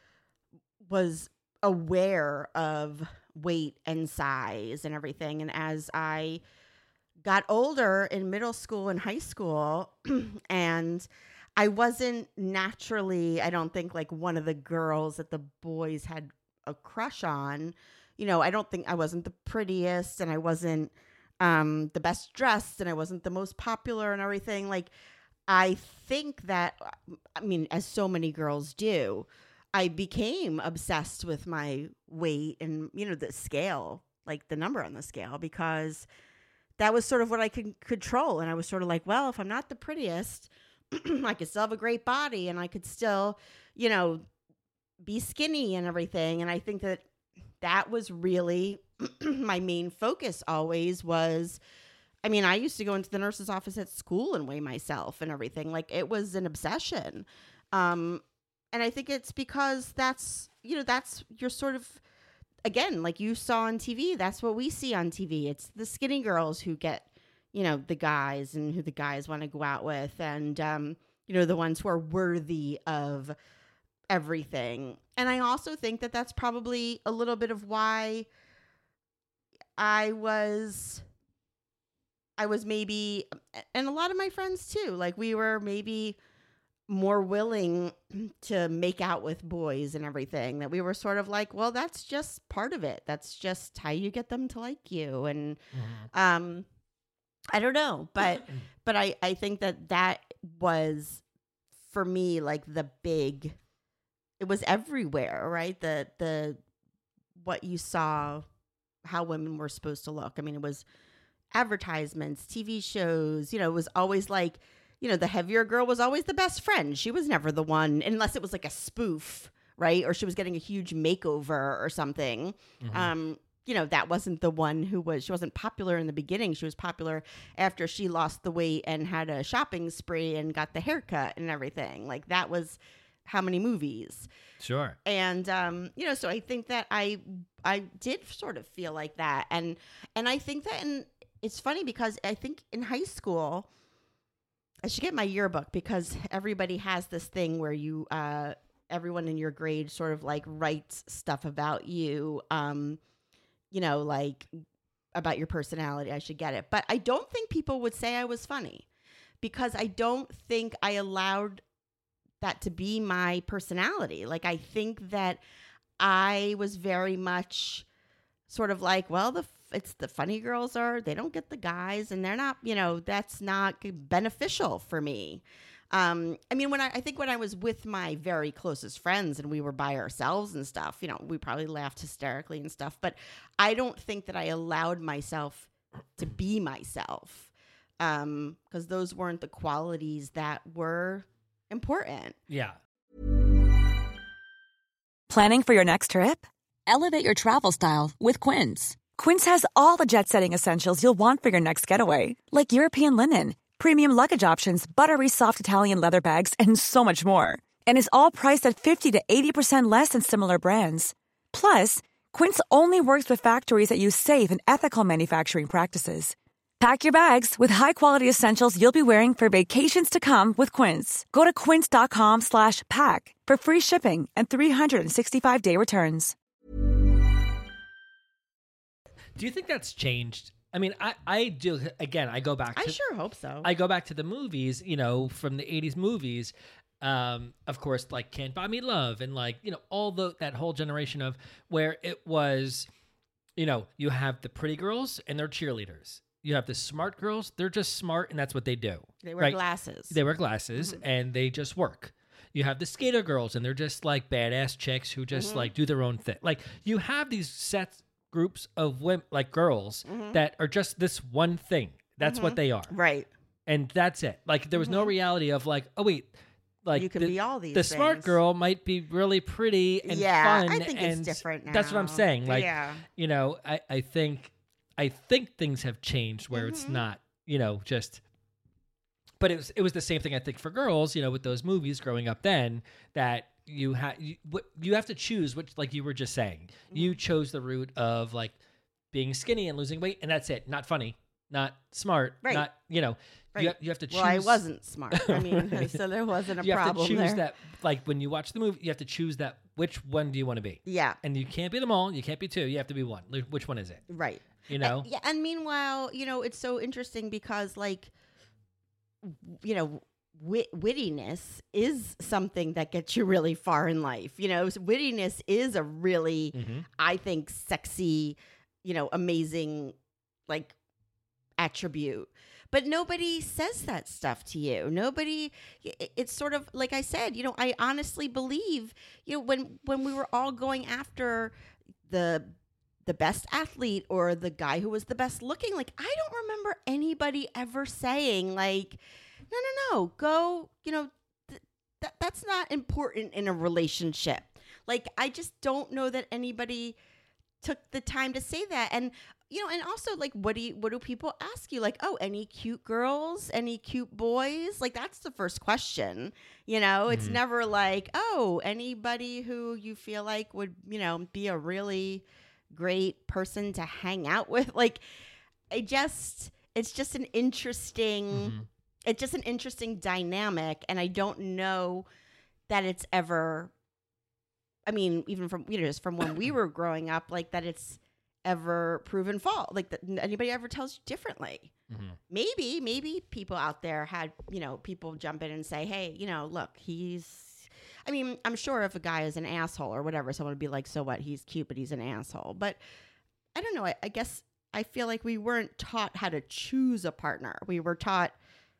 was aware of weight and size and everything. And as I got older in middle school and high school and I wasn't naturally, I don't think, like one of the girls that the boys had a crush on. You know, I don't think I wasn't the prettiest and I wasn't um, the best dressed and I wasn't the most popular and everything. Like, I think that, I mean, as so many girls do, I became obsessed with my weight and, you know, the scale, like the number on the scale, because that was sort of what I could control. And I was sort of like, well, if I'm not the prettiest, I could still have a great body and I could still, you know, be skinny and everything. And I think that that was really my main focus always was, I mean, I used to go into the nurse's office at school and weigh myself and everything. Like it was an obsession. Um, and I think it's because that's, you know, that's your sort of, again, like you saw on T V, that's what we see on T V. It's the skinny girls who get, you know, the guys and who the guys want to go out with. And, um, you know, the ones who are worthy of everything. And I also think that that's probably a little bit of why I was, I was maybe, and a lot of my friends too, like we were maybe more willing to make out with boys and everything, that we were sort of like, well, that's just part of it. That's just how you get them to like you. And, mm-hmm. um, I don't know, but, but I, I think that that was for me, like the big, it was everywhere, right? The, the, what you saw, how women were supposed to look. I mean, it was advertisements, T V shows, you know, it was always like, you know, the heavier girl was always the best friend. She was never the one, unless it was like a spoof, right? Or she was getting a huge makeover or something. Mm-hmm. Um, you know, that wasn't the one who was, she wasn't popular in the beginning. She was popular after she lost the weight and had a shopping spree and got the haircut and everything. Like that was how many movies. Sure. And, um, you know, so I think that I, I did sort of feel like that. And, and I think that, in, it's funny because I think in high school, I should get my yearbook because everybody has this thing where you, uh, everyone in your grade sort of like writes stuff about you, um, you know, like about your personality. I should get it. But I don't think people would say I was funny because I don't think I allowed that to be my personality. Like, I think that I was very much sort of like, well, the it's the funny girls are, they don't get the guys and they're not, you know, that's not beneficial for me. Um, I mean, when I, I think when I was with my very closest friends and we were by ourselves and stuff, you know, we probably laughed hysterically and stuff, but I don't think that I allowed myself to be myself. Um, because those weren't the qualities that were important. Yeah. Planning for your next trip? Elevate your travel style with Quince. Quince has all the jet-setting essentials you'll want for your next getaway, like European linen, premium luggage options, buttery soft Italian leather bags, and so much more. And is all priced at fifty to eighty percent less than similar brands. Plus, Quince only works with factories that use safe and ethical manufacturing practices. Pack your bags with high-quality essentials you'll be wearing for vacations to come with Quince. Go to quince.com slash pack for free shipping and three sixty-five day returns. Do you think that's changed? I mean, I, I do, again, I go back to... I sure hope so. I go back to the movies, you know, from the eighties movies. Um, of course, like Can't Buy Me Love and like, you know, all the that whole generation of where it was you know, you have the pretty girls and they're cheerleaders. You have the smart girls, they're just smart and that's what they do. They wear right? glasses. They wear glasses Mm-hmm. and they just work. You have the skater girls and they're just like badass chicks who just Mm-hmm. like do their own thing. Like you have these set groups of women, like girls Mm-hmm. that are just this one thing. That's what they are. Right. And that's it. Like there was no reality of like, oh wait, like Mm-hmm. You can the, be all these the smart things. girl might be really pretty and Yeah, fun. I think it's and different now. That's what I'm saying. Like, Yeah. you know, I, I think I think things have changed where it's Mm-hmm. not, you know, just. But it was it was the same thing I think for girls, you know, with those movies growing up then that you had you, what- you have to choose which, like you were just saying, Mm-hmm. you chose the route of like being skinny and losing weight, and that's it. Not funny, not smart, Right. not you know. Right. You have, you have to choose. Well, I wasn't smart. I mean, Right. so there wasn't a you have problem to choose there. that. Like when you watch the movie, you have to choose that. Which one do you want to be? Yeah. And you can't be them all. You can't be two. You have to be one. Like, which one is it? Right. You know. And, yeah, and meanwhile, you know, it's so interesting because, like, w- you know, wit- wittiness is something that gets you really far in life. You know, so wittiness is a really, Mhm. I think, sexy, you know, amazing, like, attribute. But nobody says that stuff to you. Nobody. i- It's sort of like I said. You know, I honestly believe. You know, when when we were all going after the the best athlete or the guy who was the best looking, like I don't remember anybody ever saying like, no, no, no, go. You know, th- that that's not important in a relationship. Like I just don't know that anybody took the time to say that. And you know, and also like what do you what do people ask you? Like, oh, any cute girls, any cute boys? Like that's the first question. You know, it's Mhm. never like, oh, anybody who you feel like would, you know, be a really great person to hang out with. Like I just it's just an interesting Mhm. it's just an interesting dynamic, and I don't know that it's ever I mean, even from you know, just from when we were growing up, like that it's ever proven false. Like that anybody ever tells you differently. Mhm. Maybe, maybe people out there had, you know, people jump in and say, hey, you know, look, he's I mean, I'm sure if a guy is an asshole or whatever, someone would be like, so what? He's cute, but he's an asshole. But I don't know. I, I guess I feel like we weren't taught how to choose a partner. We were taught,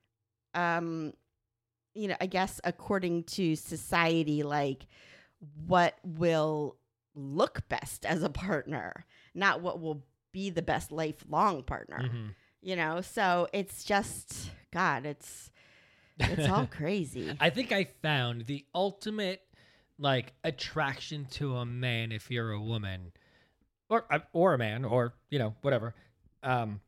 um, you know, I guess according to society, like what will look best as a partner, not what will be the best lifelong partner. Mhm. You know, so it's just God, it's it's all crazy. I think I found the ultimate like attraction to a man if you're a woman, or or a man, or you know whatever. Um,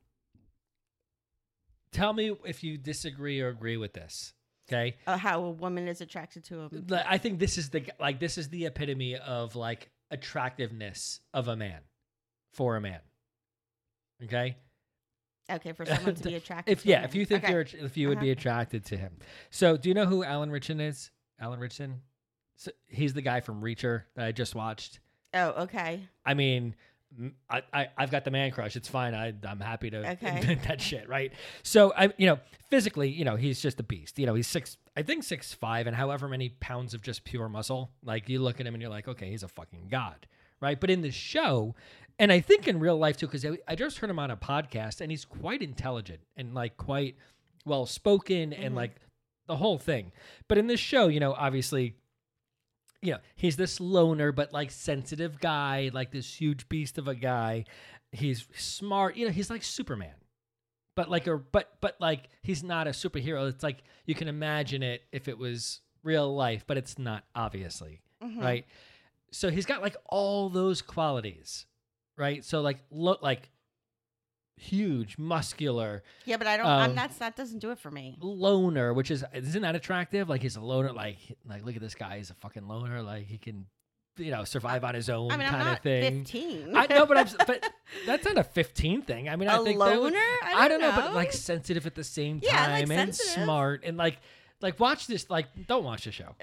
tell me if you disagree or agree with this. Okay, Uh, how a woman is attracted to him. Like, I think this is the like this is the epitome of like attractiveness of a man for a man. Okay. Okay, for someone to be attracted. If to yeah, him. if you think Okay. you're if you would be Uh-huh. attracted to him. So, do you know who Alan Ritchson is? Alan Ritchson. So he's the guy from Reacher that I just watched. Oh, okay. I mean, m- I, I I've got the man crush. It's fine. I I'm happy to Okay. admit that shit, right? So I you know physically, you know, he's just a beast. You know, he's six. I think six five, and however many pounds of just pure muscle. Like you look at him and you're like, okay, he's a fucking god, right? But in the show, and I think in real life too, because I, I just heard him on a podcast, and he's quite intelligent and like quite well spoken and like the whole thing. But in this show, you know, obviously, you know, he's this loner but like sensitive guy, like this huge beast of a guy. He's smart, you know, he's like Superman. But like a but but like he's not a superhero. It's like you can imagine it if it was real life, but it's not, obviously. Right? So he's got like all those qualities. Right? So like look like huge, muscular, Yeah, but I don't. I'm Um, that's that doesn't do it for me. loner, which is isn't that attractive? Like he's a loner, like like look at this guy, he's a fucking loner, like he can, you know, survive on his own I mean, I'm kind not of thing. fifteen. I know, but I'm s- but that's not a fifteen thing. I mean, I A think that would- loner? I I don't don't know, but know. like sensitive at the same time Yeah, like and sensitive. smart and like like watch this. Like don't watch the show.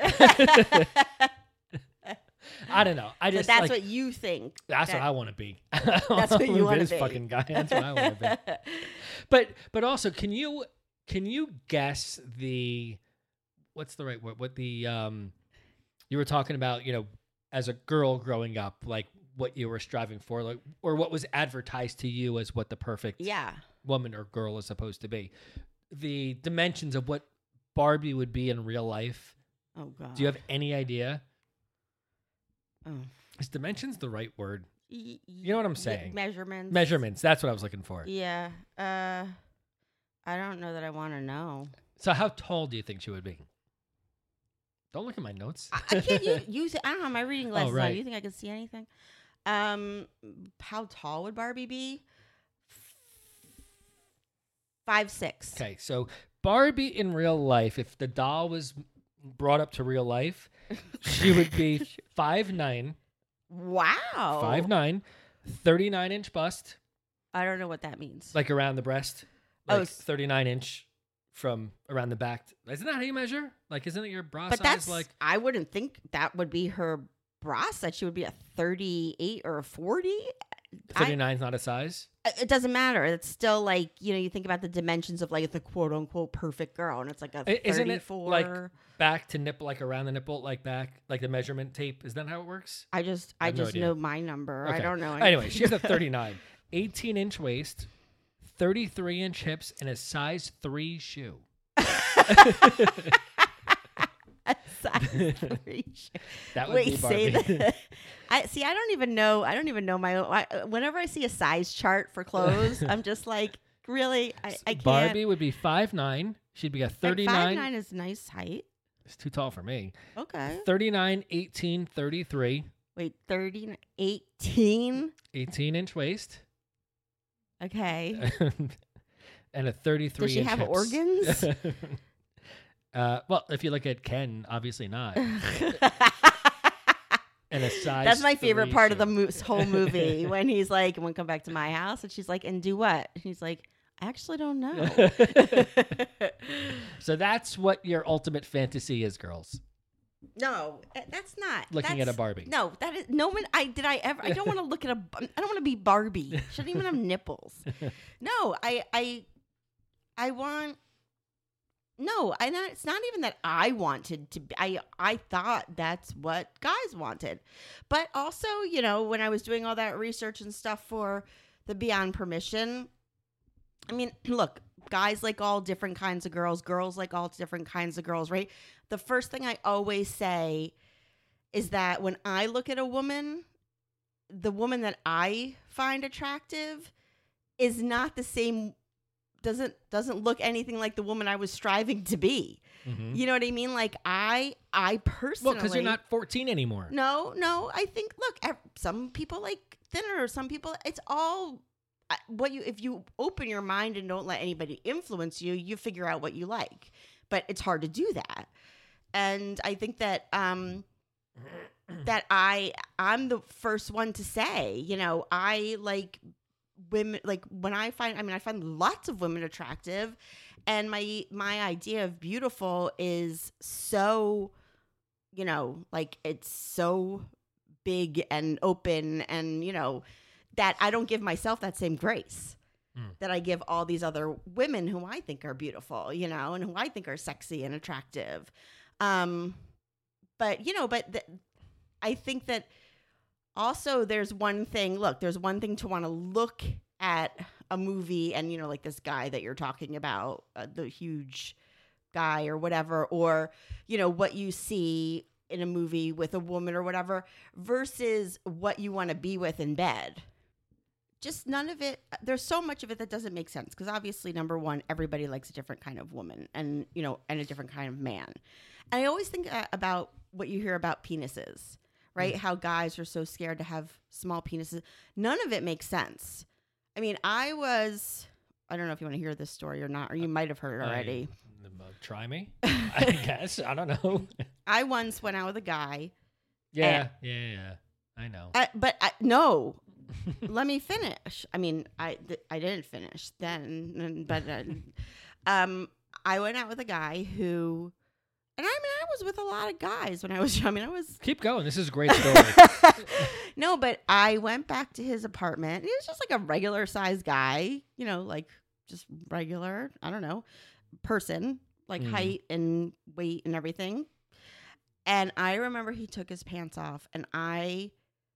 I don't know. I So just that's like, what you think. that's that- what I want to be. That's what you want wanna to be. Fucking guy. That's what I want to be. But but also, can you can you guess the what's the right word? What the um you were talking about? You know, as a girl growing up, like what you were striving for, like, or what was advertised to you as what the perfect Yeah. woman or girl is supposed to be. The dimensions of what Barbie would be in real life. Oh God. Do you have any idea? Oh. Is dimensions the right word? Y- You know what I'm y- saying? Measurements. Measurements. That's what I was looking for. Yeah. Uh, I don't know that I want to know. So how tall do you think she would be? Don't look at my notes. I, I can't use, use it. I don't have my reading glasses right. on. You think I can see anything? Um, how tall would Barbie be? Five six. Okay, so Barbie in real life, if the doll was brought up to real life, she would be five nine, Wow. five nine, thirty-nine inch bust, I don't know what that means. like around the breast, Oh, like s- thirty-nine inch from around the back. Isn't that how you measure? Like, isn't it your bra but size? that's Like, I wouldn't think that would be her bra set. She would be a thirty-eight or a forty. thirty-nine is not a size. It doesn't matter. It's still like, you know, you think about the dimensions of like the quote unquote perfect girl, and it's like a I- Isn't it thirty-four. like back to nipple, like around the nipple, like back, like the measurement tape? Is that how it works? I just, I I have no just idea. know my number. I Okay. don't know. Anyway, she has a thirty-nine, eighteen inch waist, thirty-three inch hips, and a size three shoe. A size three shoe. That would Wait, be say Barbie. that. I see. I don't even know. I don't even know my. own- I, whenever I see a size chart for clothes, I'm just like, really, I, I can't. Barbie would be five nine. She'd be a Like, thirty-nine. five nine is nice height. It's too tall for me. Okay. thirty-nine, eighteen, thirty-three, Wait, thirty, eighteen. eighteen inch waist, Okay. and a thirty-three Does she inch have hips. organs? uh, well, if you look at Ken, obviously not. And a size. That's my favorite three part of shoe. the mo- whole movie when he's like, "Want to come back to my house?" And she's like, "And do what?" And he's like, "I actually don't know." So that's what your ultimate fantasy is, girls. No, uh, that's not Looking at that's- a Barbie. No, that is no one. I did I ever. I don't want to look at a. I don't want to be Barbie. Shouldn't even have nipples. No, I I I want. No, I not. It's not even that I wanted to. Be, I I thought that's what guys wanted, but also, you know, when I was doing all that research and stuff for the Beyond Permission, I mean, look, guys like all different kinds of girls, girls like all different kinds of girls, right? The first thing I always say is that when I look at a woman, the woman that I find attractive is not the same, doesn't doesn't look anything like the woman I was striving to be. Mhm. You know what I mean? Like I I personally Well, because you're not fourteen anymore. No, no, I think look, ev- some people like thinner, some people it's all I- what you if you open your mind and don't let anybody influence you, you figure out what you like. But it's hard to do that. And I think that um that I I'm the first one to say, you know, I like women like when I find I mean I find lots of women attractive, and my my idea of beautiful is so, you know, like it's so big and open, and you know that I don't give myself that same grace Mm. that I give all these other women who I think are beautiful, you know, and who I think are sexy and attractive. Um, but you know, but th- I think that also there's one thing. Look, there's one thing to want to look at a movie, and you know, like this guy that you're talking about, uh, the huge guy or whatever, or you know what you see in a movie with a woman or whatever, versus what you want to be with in bed. Just none of it. There's so much of it that doesn't make sense because obviously, number one, everybody likes a different kind of woman, and you know, and a different kind of man. And I always think uh, about what you hear about penises, right? Mm. How guys are so scared to have small penises. None of it makes sense. I mean, I was. I don't know if you want to hear this story or not, or you might have heard it already. I, uh, try me, I guess. I don't know. I once went out with a guy. Yeah, yeah, yeah. I know. I, but I, no. Let me finish. I mean, I, th- I didn't finish then, but uh, um, I went out with a guy who, and I mean, I was with a lot of guys when I was. I mean, I was. Keep going. This is a great story. No, but I went back to his apartment. He was just like a regular sized guy, you know, like just regular. I don't know, person, like Mm. height and weight and everything. And I remember he took his pants off, and I.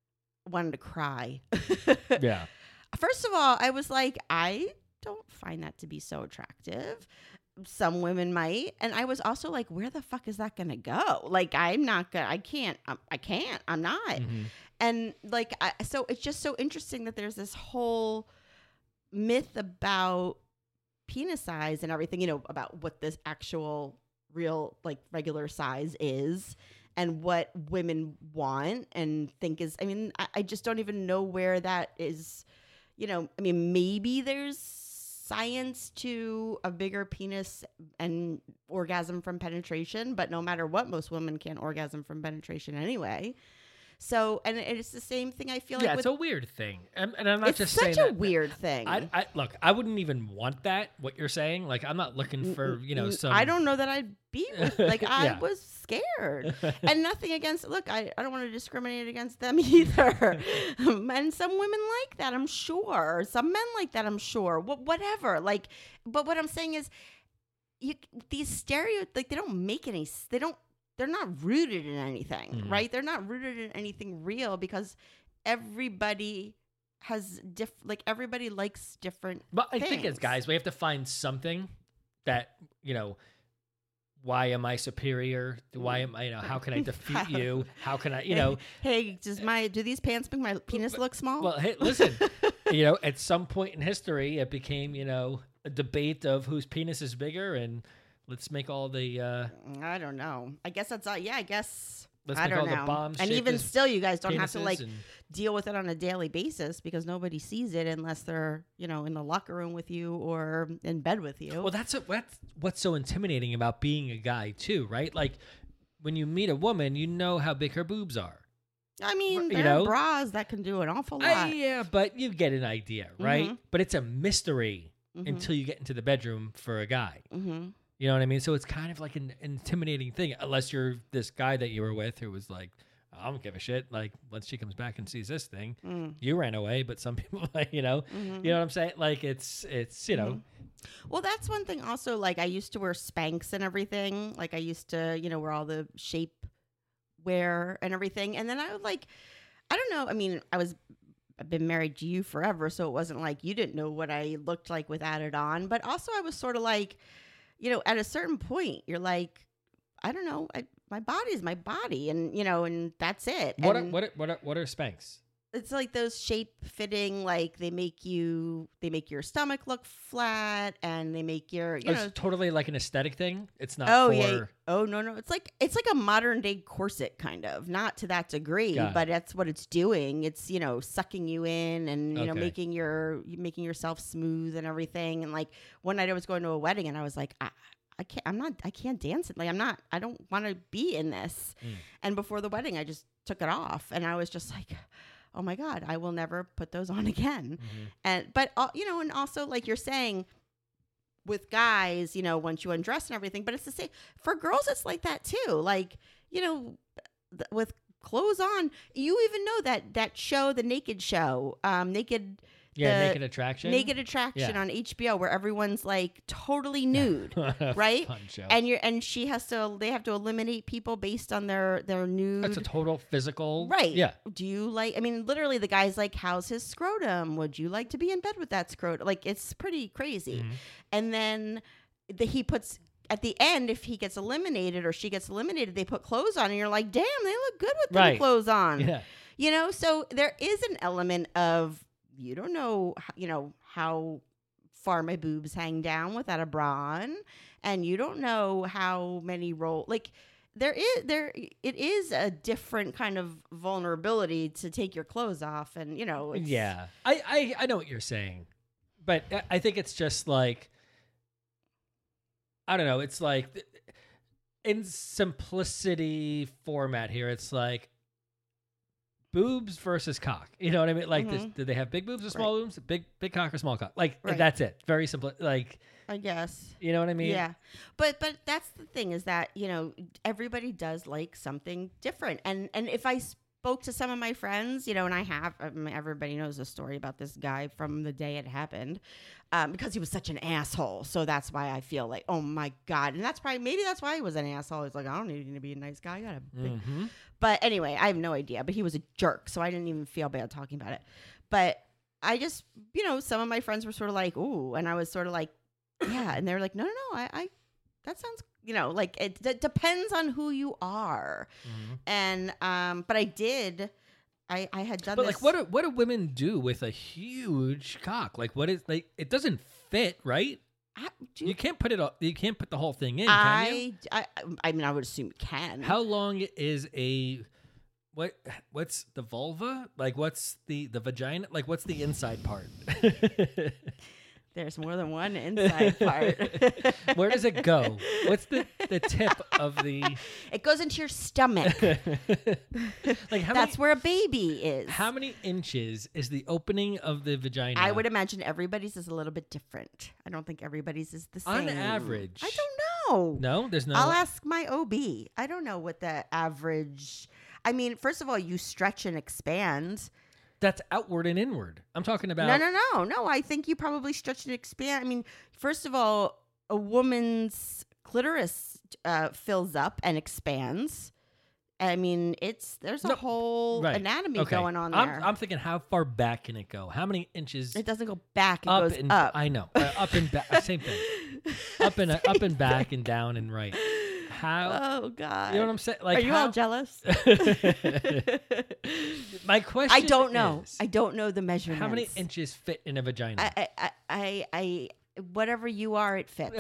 wanted to cry. Yeah. First of all, I was like, I don't find that to be so attractive. Some women might. And I was also like, where the fuck is that going to go? Like, I'm not going to, I can't, I'm, I can't, I'm not. Mm-hmm. And like, I, so it's just so interesting that there's this whole myth about penis size and everything, you know, about what this actual real, like regular size is and what women want and think is, I mean, I, I just don't even know where that is. You know, I mean, maybe there's science to a bigger penis and orgasm from penetration, but no matter what, most women can't orgasm from penetration anyway. So, and it's the same thing I feel yeah, like. it's with, a weird thing. And, and I'm not it's just such saying a that, weird thing. I, I Look, I wouldn't even want that, what you're saying. Like, I'm not looking for, you know, some. I don't know that I'd be with, like, I Yeah. was scared. And nothing against, look, I, I don't want to discriminate against them either. And some women like that, I'm sure. Some men like that, I'm sure. Wh- whatever. Like, but what I'm saying is, you, these stereotypes, like, they don't make any, they don't, they're not rooted in anything, Mhm. right? They're not rooted in anything real because everybody has diff, like, everybody likes different But I think as things. guys, we have to find something that, you know, why am I superior? Why am I, you know, how can I defeat you? How can I, you know, Hey, does my do these pants make my penis look small? well, hey, listen, you know, at some point in history, it became, you know, a debate of whose penis is bigger and let's make all the, uh, I don't know. I guess that's all. Yeah, I guess. Let's I make don't all the know. bombs and shaped even as still, you guys don't have to penises like and- deal with it on a daily basis because nobody sees it unless they're, you know, in the locker room with you or in bed with you. well, that's, a, that's what's so intimidating about being a guy too, right? Like when you meet a woman, you know how big her boobs are. I mean, you there know? are bras that can do an awful lot. I, yeah, but you get an idea, right? Mhm. But it's a mystery Mhm. until you get into the bedroom for a guy. Mm-hmm. You know what I mean? So it's kind of like an intimidating thing, unless you're this guy that you were with who was like, I don't give a shit. Like, once she comes back and sees this thing, Mm. you ran away. But some people, like, you know, Mhm. you know what I'm saying? Like, it's, it's, you know, Well, that's one thing also, like, I used to wear Spanx and everything. Like, I used to, you know, wear all the shape wear and everything. And then I would, like, I don't know. I mean, I was, I've been married to you forever, so it wasn't like you didn't know what I looked like without it on. But also, I was sort of like, you know, at a certain point, you're like, I don't know, I, my body is my body. And, you know, and that's it. what, are, And- what, are, what, are, what are Spanx? it's like those shape fitting, like they make you, they make your stomach look flat and they make your, you Oh, know. it's totally like an aesthetic thing. It's not Oh for, yeah. Oh no no. It's like it's like a modern day corset kind of. Not to that degree, Got it. but that's what it's doing. It's, you know, sucking you in and, you know, Okay. making your making yourself smooth and everything. And like one night I was going to a wedding and I was like, I, I can't I'm not I can't dance it. Like I'm not I don't want to be in this. Mm. And before the wedding I just took it off and I was just like, oh my God, I will never put those on again. Mhm. And, but, uh, you know, and also like you're saying with guys, you know, once you undress and everything, but it's the same for girls. It's like that too. Like, you know, th- with clothes on, you even know that, that show, the Naked Show, um, Naked, Yeah, the Naked Attraction. Naked Attraction Yeah. on H B O where everyone's like totally nude. right? Fun show. And you're, and she has to, they have to eliminate people based on their, their nude. That's a total physical. Right. Yeah. Do you like, I mean, literally the guy's like, how's his scrotum? Would you like to be in bed with that scrotum? Like, it's pretty crazy. Mhm. And then the, he puts, at the end, if he gets eliminated or she gets eliminated, they put clothes on and you're like, damn, they look good with Right. them clothes on. Yeah. You know, so there is an element of, you don't know, h- you know, how far my boobs hang down without a bra on. And you don't know how many roll, like, there is there it is a different kind of vulnerability to take your clothes off and you know it's, Yeah, I, I I know what you're saying, but I- I think it's just like I don't know. It's like th- in simplicity format here. It's like boobs versus cock. You know what I mean? Like, this, Mhm. do they have big boobs or small Right. boobs? Big big cock or small cock? Like Right. that's it. Very simple. Like I guess you know what I mean? yeah but but that's the thing is that you know everybody does like something different and and if I s- spoke to some of my friends, you know, and I have, um, everybody knows the story about this guy from the day it happened, um, because he was such an asshole. So that's why I feel like, oh my God. And that's probably, maybe that's why he was an asshole. He's like, I don't need to be a nice guy. I got a big. Mm-hmm. But anyway, I have no idea. But he was a jerk. So I didn't even feel bad talking about it. But I just, you know, some of my friends were sort of like, ooh. And I was sort of like, yeah. And they were like, no, no, no. I, I that sounds, you know, like it, it depends on who you are. Mm-hmm. And, um, but I did, I, I had done but this. like, what do, what do women do with a huge cock? Like, what is, like, it doesn't fit, right? I, do, You can't put it, all, you can't put the whole thing in, I, can you? I, I mean, I would assume you can. How long is a, what, what's the vulva? Like, what's the, the vagina? Like, what's the inside part? There's more than one inside part. Where does it go? What's the, the tip of the... It goes into your stomach. Like how That's many, where a baby is. How many inches is the opening of the vagina? I would imagine everybody's is a little bit different. I don't think everybody's is the same. On average. I don't know. No, there's no... I'll ask my O B. I don't know what the average... I mean, first of all, you stretch and expand. That's outward and inward. I'm talking about... No, no, no. No, I think you probably stretch and expand. I mean, first of all, a woman's clitoris uh, fills up and expands. I mean, it's there's a No, whole right. anatomy Okay. going on I'm, there. I'm thinking, how far back can it go? How many inches? It doesn't go back. It up goes and up. I know. Uh, up and back. Same thing. Up and up and back and down and right. How? Oh God! You know what I'm saying? Like, Are you how, all jealous? My question I don't know. is, I don't know the measurements. how many inches fit in a vagina? I, I, I, I, I whatever you are, it fits.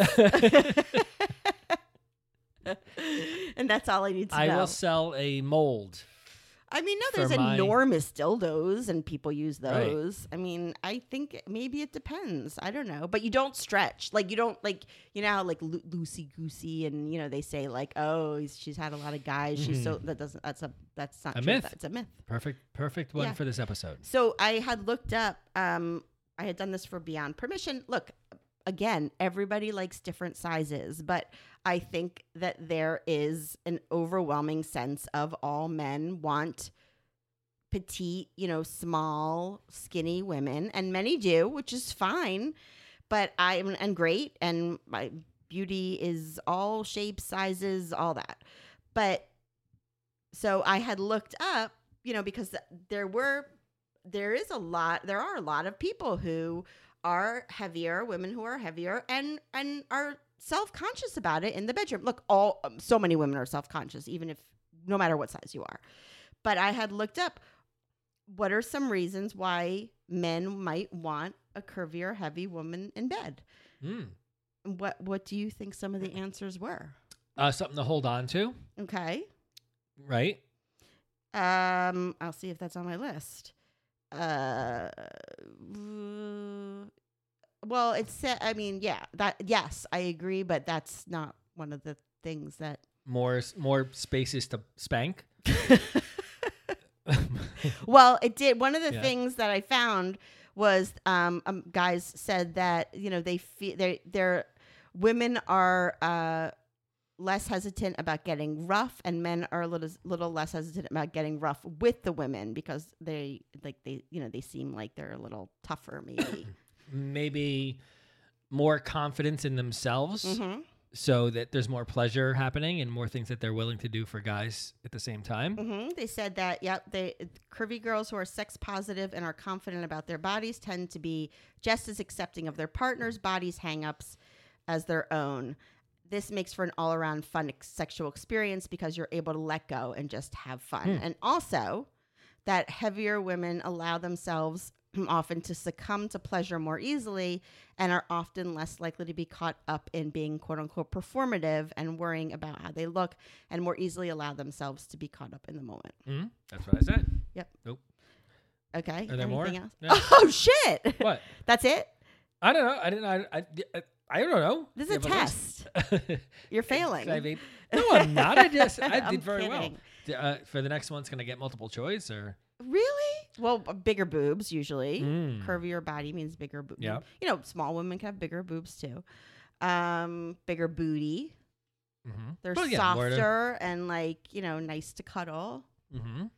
And that's all I need to I know. will sell a mold. I mean, no, for there's my- enormous dildos, and people use Right. those. I mean, I think maybe it depends. I don't know, but you don't stretch. Like you don't like you know how like lo- loosey goosey, and you know they say like, oh, he's, she's had a lot of guys. She's so that doesn't that's a that's not A true. myth. That's a myth. Perfect, perfect one Yeah. for this episode. So I had looked up. Um, I had done this for Beyond Permission. Look, again, everybody likes different sizes, but I think that there is an overwhelming sense of all men want petite, you know, small, skinny women, and many do, which is fine. But I'm and great, and my beauty is all shapes, sizes, all that. But so I had looked up, you know, because there were. There is a lot, there are a lot of people who are heavier, women who are heavier and, and are self-conscious about it in the bedroom. Look, all, um, so many women are self-conscious, even if, no matter what size you are. But I had looked up, what are some reasons why men might want a curvier, heavy woman in bed? Mm. What, what do you think some of the answers were? Uh, something to hold on to, Okay. right? Um, I'll see if that's on my list. Uh, well, it's, I mean, yeah, that, yes, I agree, but that's not one of the things that. More, more spaces to spank. Well, it did. One of the Yeah. things that I found was, um, um, guys said that, you know, they feel they're, they're, women are, uh, less hesitant about getting rough, and men are a little little less hesitant about getting rough with the women because they like they you know they seem like they're a little tougher maybe. Maybe more confidence in themselves, Mm-hmm. so that there's more pleasure happening and more things that they're willing to do for guys at the same time. Mm-hmm. They said that yep, they curvy girls who are sex positive and are confident about their bodies tend to be just as accepting of their partner's body's hang-ups as their own. This makes for an all-around fun ex- sexual experience because you're able to let go and just have fun. Hmm. And also that heavier women allow themselves often to succumb to pleasure more easily and are often less likely to be caught up in being quote-unquote performative and worrying about how they look, and more easily allow themselves to be caught up in the moment. Mm-hmm. That's what I said. Yep. Nope. Okay. Are there Anything more? else? No. Oh, shit. What? That's it? I don't know. I didn't. I. I, I, I don't know. This You is a have list? test. You're failing. Did I vape? No, I'm not. I just I I'm did very well. kidding. D- Uh, for the next one's gonna get multiple choice or Really? Well, b- bigger boobs usually. Mm. Curvier body means bigger boobs. Yeah. You know, small women can have bigger boobs too. Um, bigger booty. mm-hmm. They're Well, yeah, more to- softer and like, you know, nice to cuddle. Mm-hmm.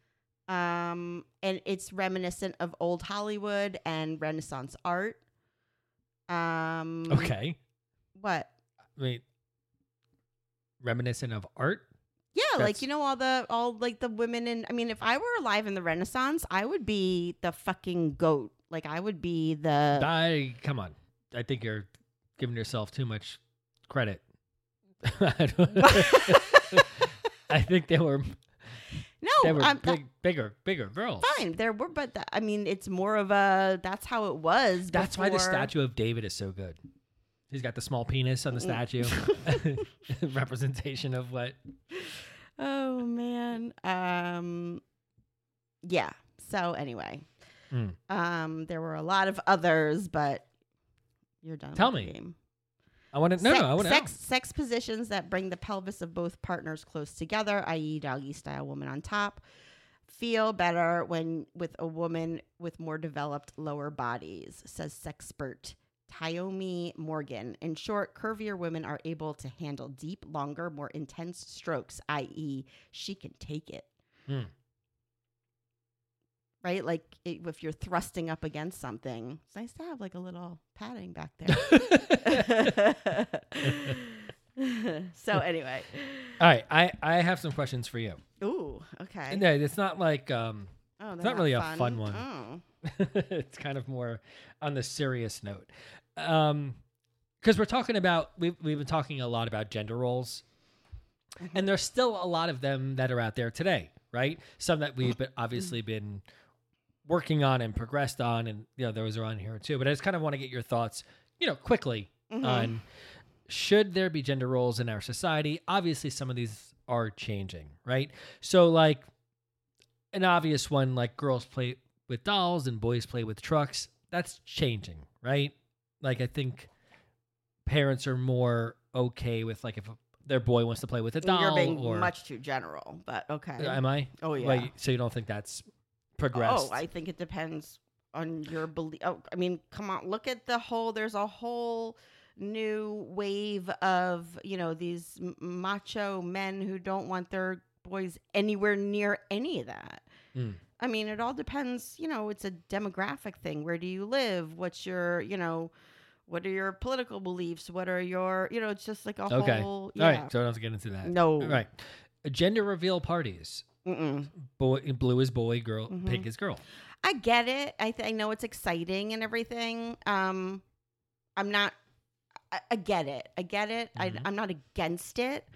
Um, and it's reminiscent of old Hollywood and Renaissance art. Um, Okay. What? I mean, reminiscent of art? Yeah, That's- like you know all the all like the women in. I mean, if I were alive in the Renaissance, I would be the fucking goat. Like I would be the. I come on. I think you're giving yourself too much credit. I, don't- I think they were No, they were I'm big, bigger, bigger girls. fine. There were, but th- I mean, it's more of a. That's how it was. That's why the before- statue of David is so good. He's got the small penis on the statue. Representation of what? Oh man. Um. Yeah. So anyway, Mm. um, there were a lot of others, but you're done. Tell with the me. game. I want to no, sex, no, I want to sex, sex positions that bring the pelvis of both partners close together, that is, doggy style, woman on top, feel better when with a woman with more developed lower bodies, says sexpert Tayomi Morgan. In short, curvier women are able to handle deep, longer, more intense strokes, that is, she can take it. Mm. Right? Like it, if you're thrusting up against something, it's nice to have like a little padding back there. So anyway. All right, I, I have some questions for you. Ooh, okay. No, it's not like um, Oh, it's they're not really fun. a fun one. Oh. It's kind of more on the serious note, um, because we're talking about we've we've been talking a lot about gender roles, Mm-hmm. and there's still a lot of them that are out there today, right? Some that we've been, obviously been working on and progressed on, and you know those are on here too. But I just kind of want to get your thoughts, you know, quickly Mm-hmm. on should there be gender roles in our society? Obviously, some of these are changing, right? So, like an obvious one, like girls play with dolls and boys play with trucks. That's changing, right? Like I think parents are more okay with like if a, their boy wants to play with a doll. You're being or much too general, but okay. am I? Oh, yeah. Like, so you don't think that's progressed? Oh, I think it depends on your belief. Oh, I mean, come on, look at the whole. There's a whole new wave of you know these m- macho men who don't want their boys anywhere near any of that. Mm. I mean, it all depends. You know, it's a demographic thing. Where do you live? What's your, you know, what are your political beliefs? What are your, you know, it's just like a Okay. whole. Yeah. All right. So I don't have to get into that. No. All right. Gender reveal parties. Mm-mm. Boy, blue is boy, girl, Mhm. pink is girl. I get it. I th- I know it's exciting and everything. Um, I'm not. I, I get it. I get it. Mhm. I, I'm not against it.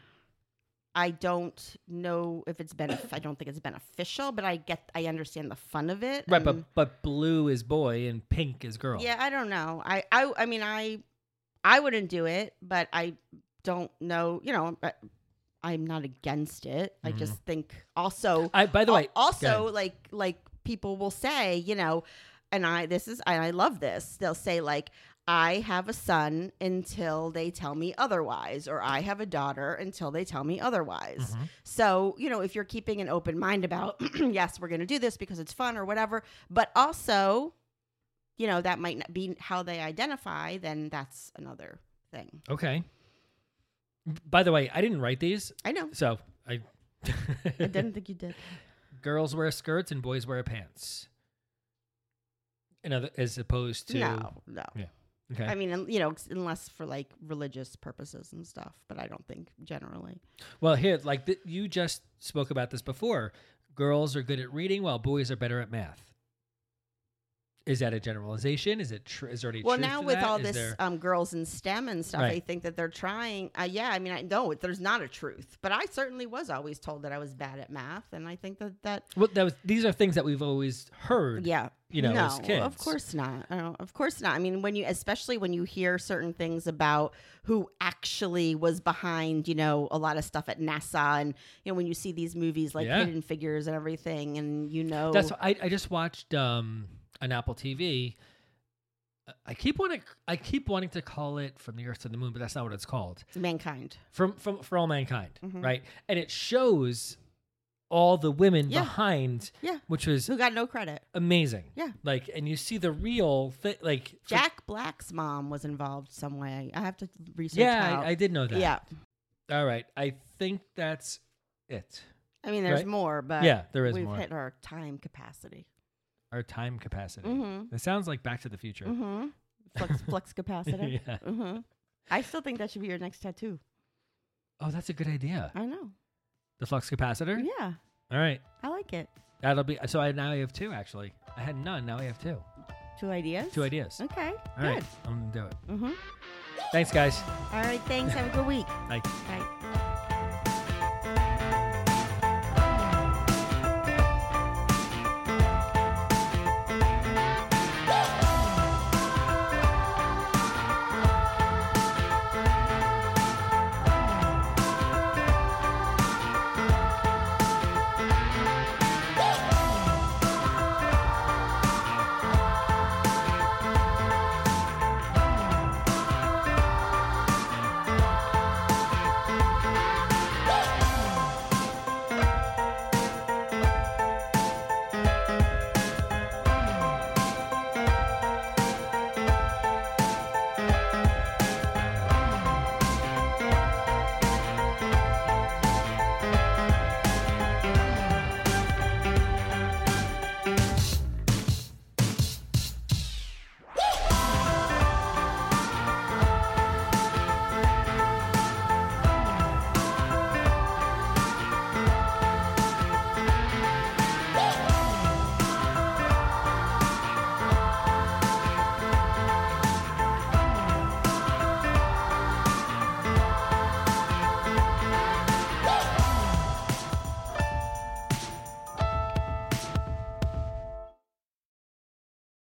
I don't know if it's benef- I don't think it's beneficial, but I get. I understand the fun of it. Right, but and- but blue is boy and pink is girl. yeah, I don't know. I, I I mean, I I wouldn't do it, but I don't know. You know, I, I'm not against it. I just think also. Mm-hmm. I by the al- way, go also ahead. like like people will say, you know, and I this is and I love this. They'll say like, I have a son until they tell me otherwise, or I have a daughter until they tell me otherwise. Mm-hmm. So, you know, if you're keeping an open mind about, yes, we're going to do this because it's fun or whatever, but also, you know, that might not be how they identify, then that's another thing. Okay. By the way, I didn't write these, I know. so I. I didn't think you did. Girls wear skirts and boys wear pants. In other, as opposed to No, no. Yeah. Okay. I mean, un- you know, unless for like religious purposes and stuff, but I don't think generally. Well, here, like th- you just spoke about this before. Girls are good at reading while boys are better at math. Is that a generalization? Is it tr- is there any Well, truth now to with that? all Is this there- um, girls in STEM and stuff, I Right. think that they're trying. Uh, yeah, I mean, I know there's not a truth, but I certainly was always told that I was bad at math, and I think that that well, that was, these are things that we've always heard. yeah, you know, no, as kids. of course not. I don't, of course not. I mean, when you, especially when you hear certain things about who actually was behind, you know, a lot of stuff at NASA, and you know, when you see these movies like Yeah. Hidden Figures and everything, and you know, That's I, I just watched um on Apple T V. I keep wanting I keep wanting to call it From the Earth to the Moon, but that's not what it's called. mankind. From from for all mankind, Mhm. right? And it shows all the women Yeah. behind, Yeah, which was who got no credit. amazing. Yeah. Like, and you see the real thing, like for- Jack Black's mom was involved some way. I have to research. yeah, how. I, I did know that. Yeah. All right, I think that's it. I mean, there's Right? more, but Yeah, there is we've more. hit our time capacity. Our time capacity. Mm-hmm. It sounds like Back to the Future. Mm-hmm. Flex, flex capacitor. Yeah. Mm-hmm. I still think that should be your next tattoo. Oh, that's a good idea. I know. The flux capacitor? Yeah, All right. I like it. That'll be so I now I have two actually. I had none, now I have two. Two ideas? Two ideas. Okay, All good. right. I'm gonna do it. Mm-hmm. Thanks guys. All right, thanks. Have a good week. Bye. Bye.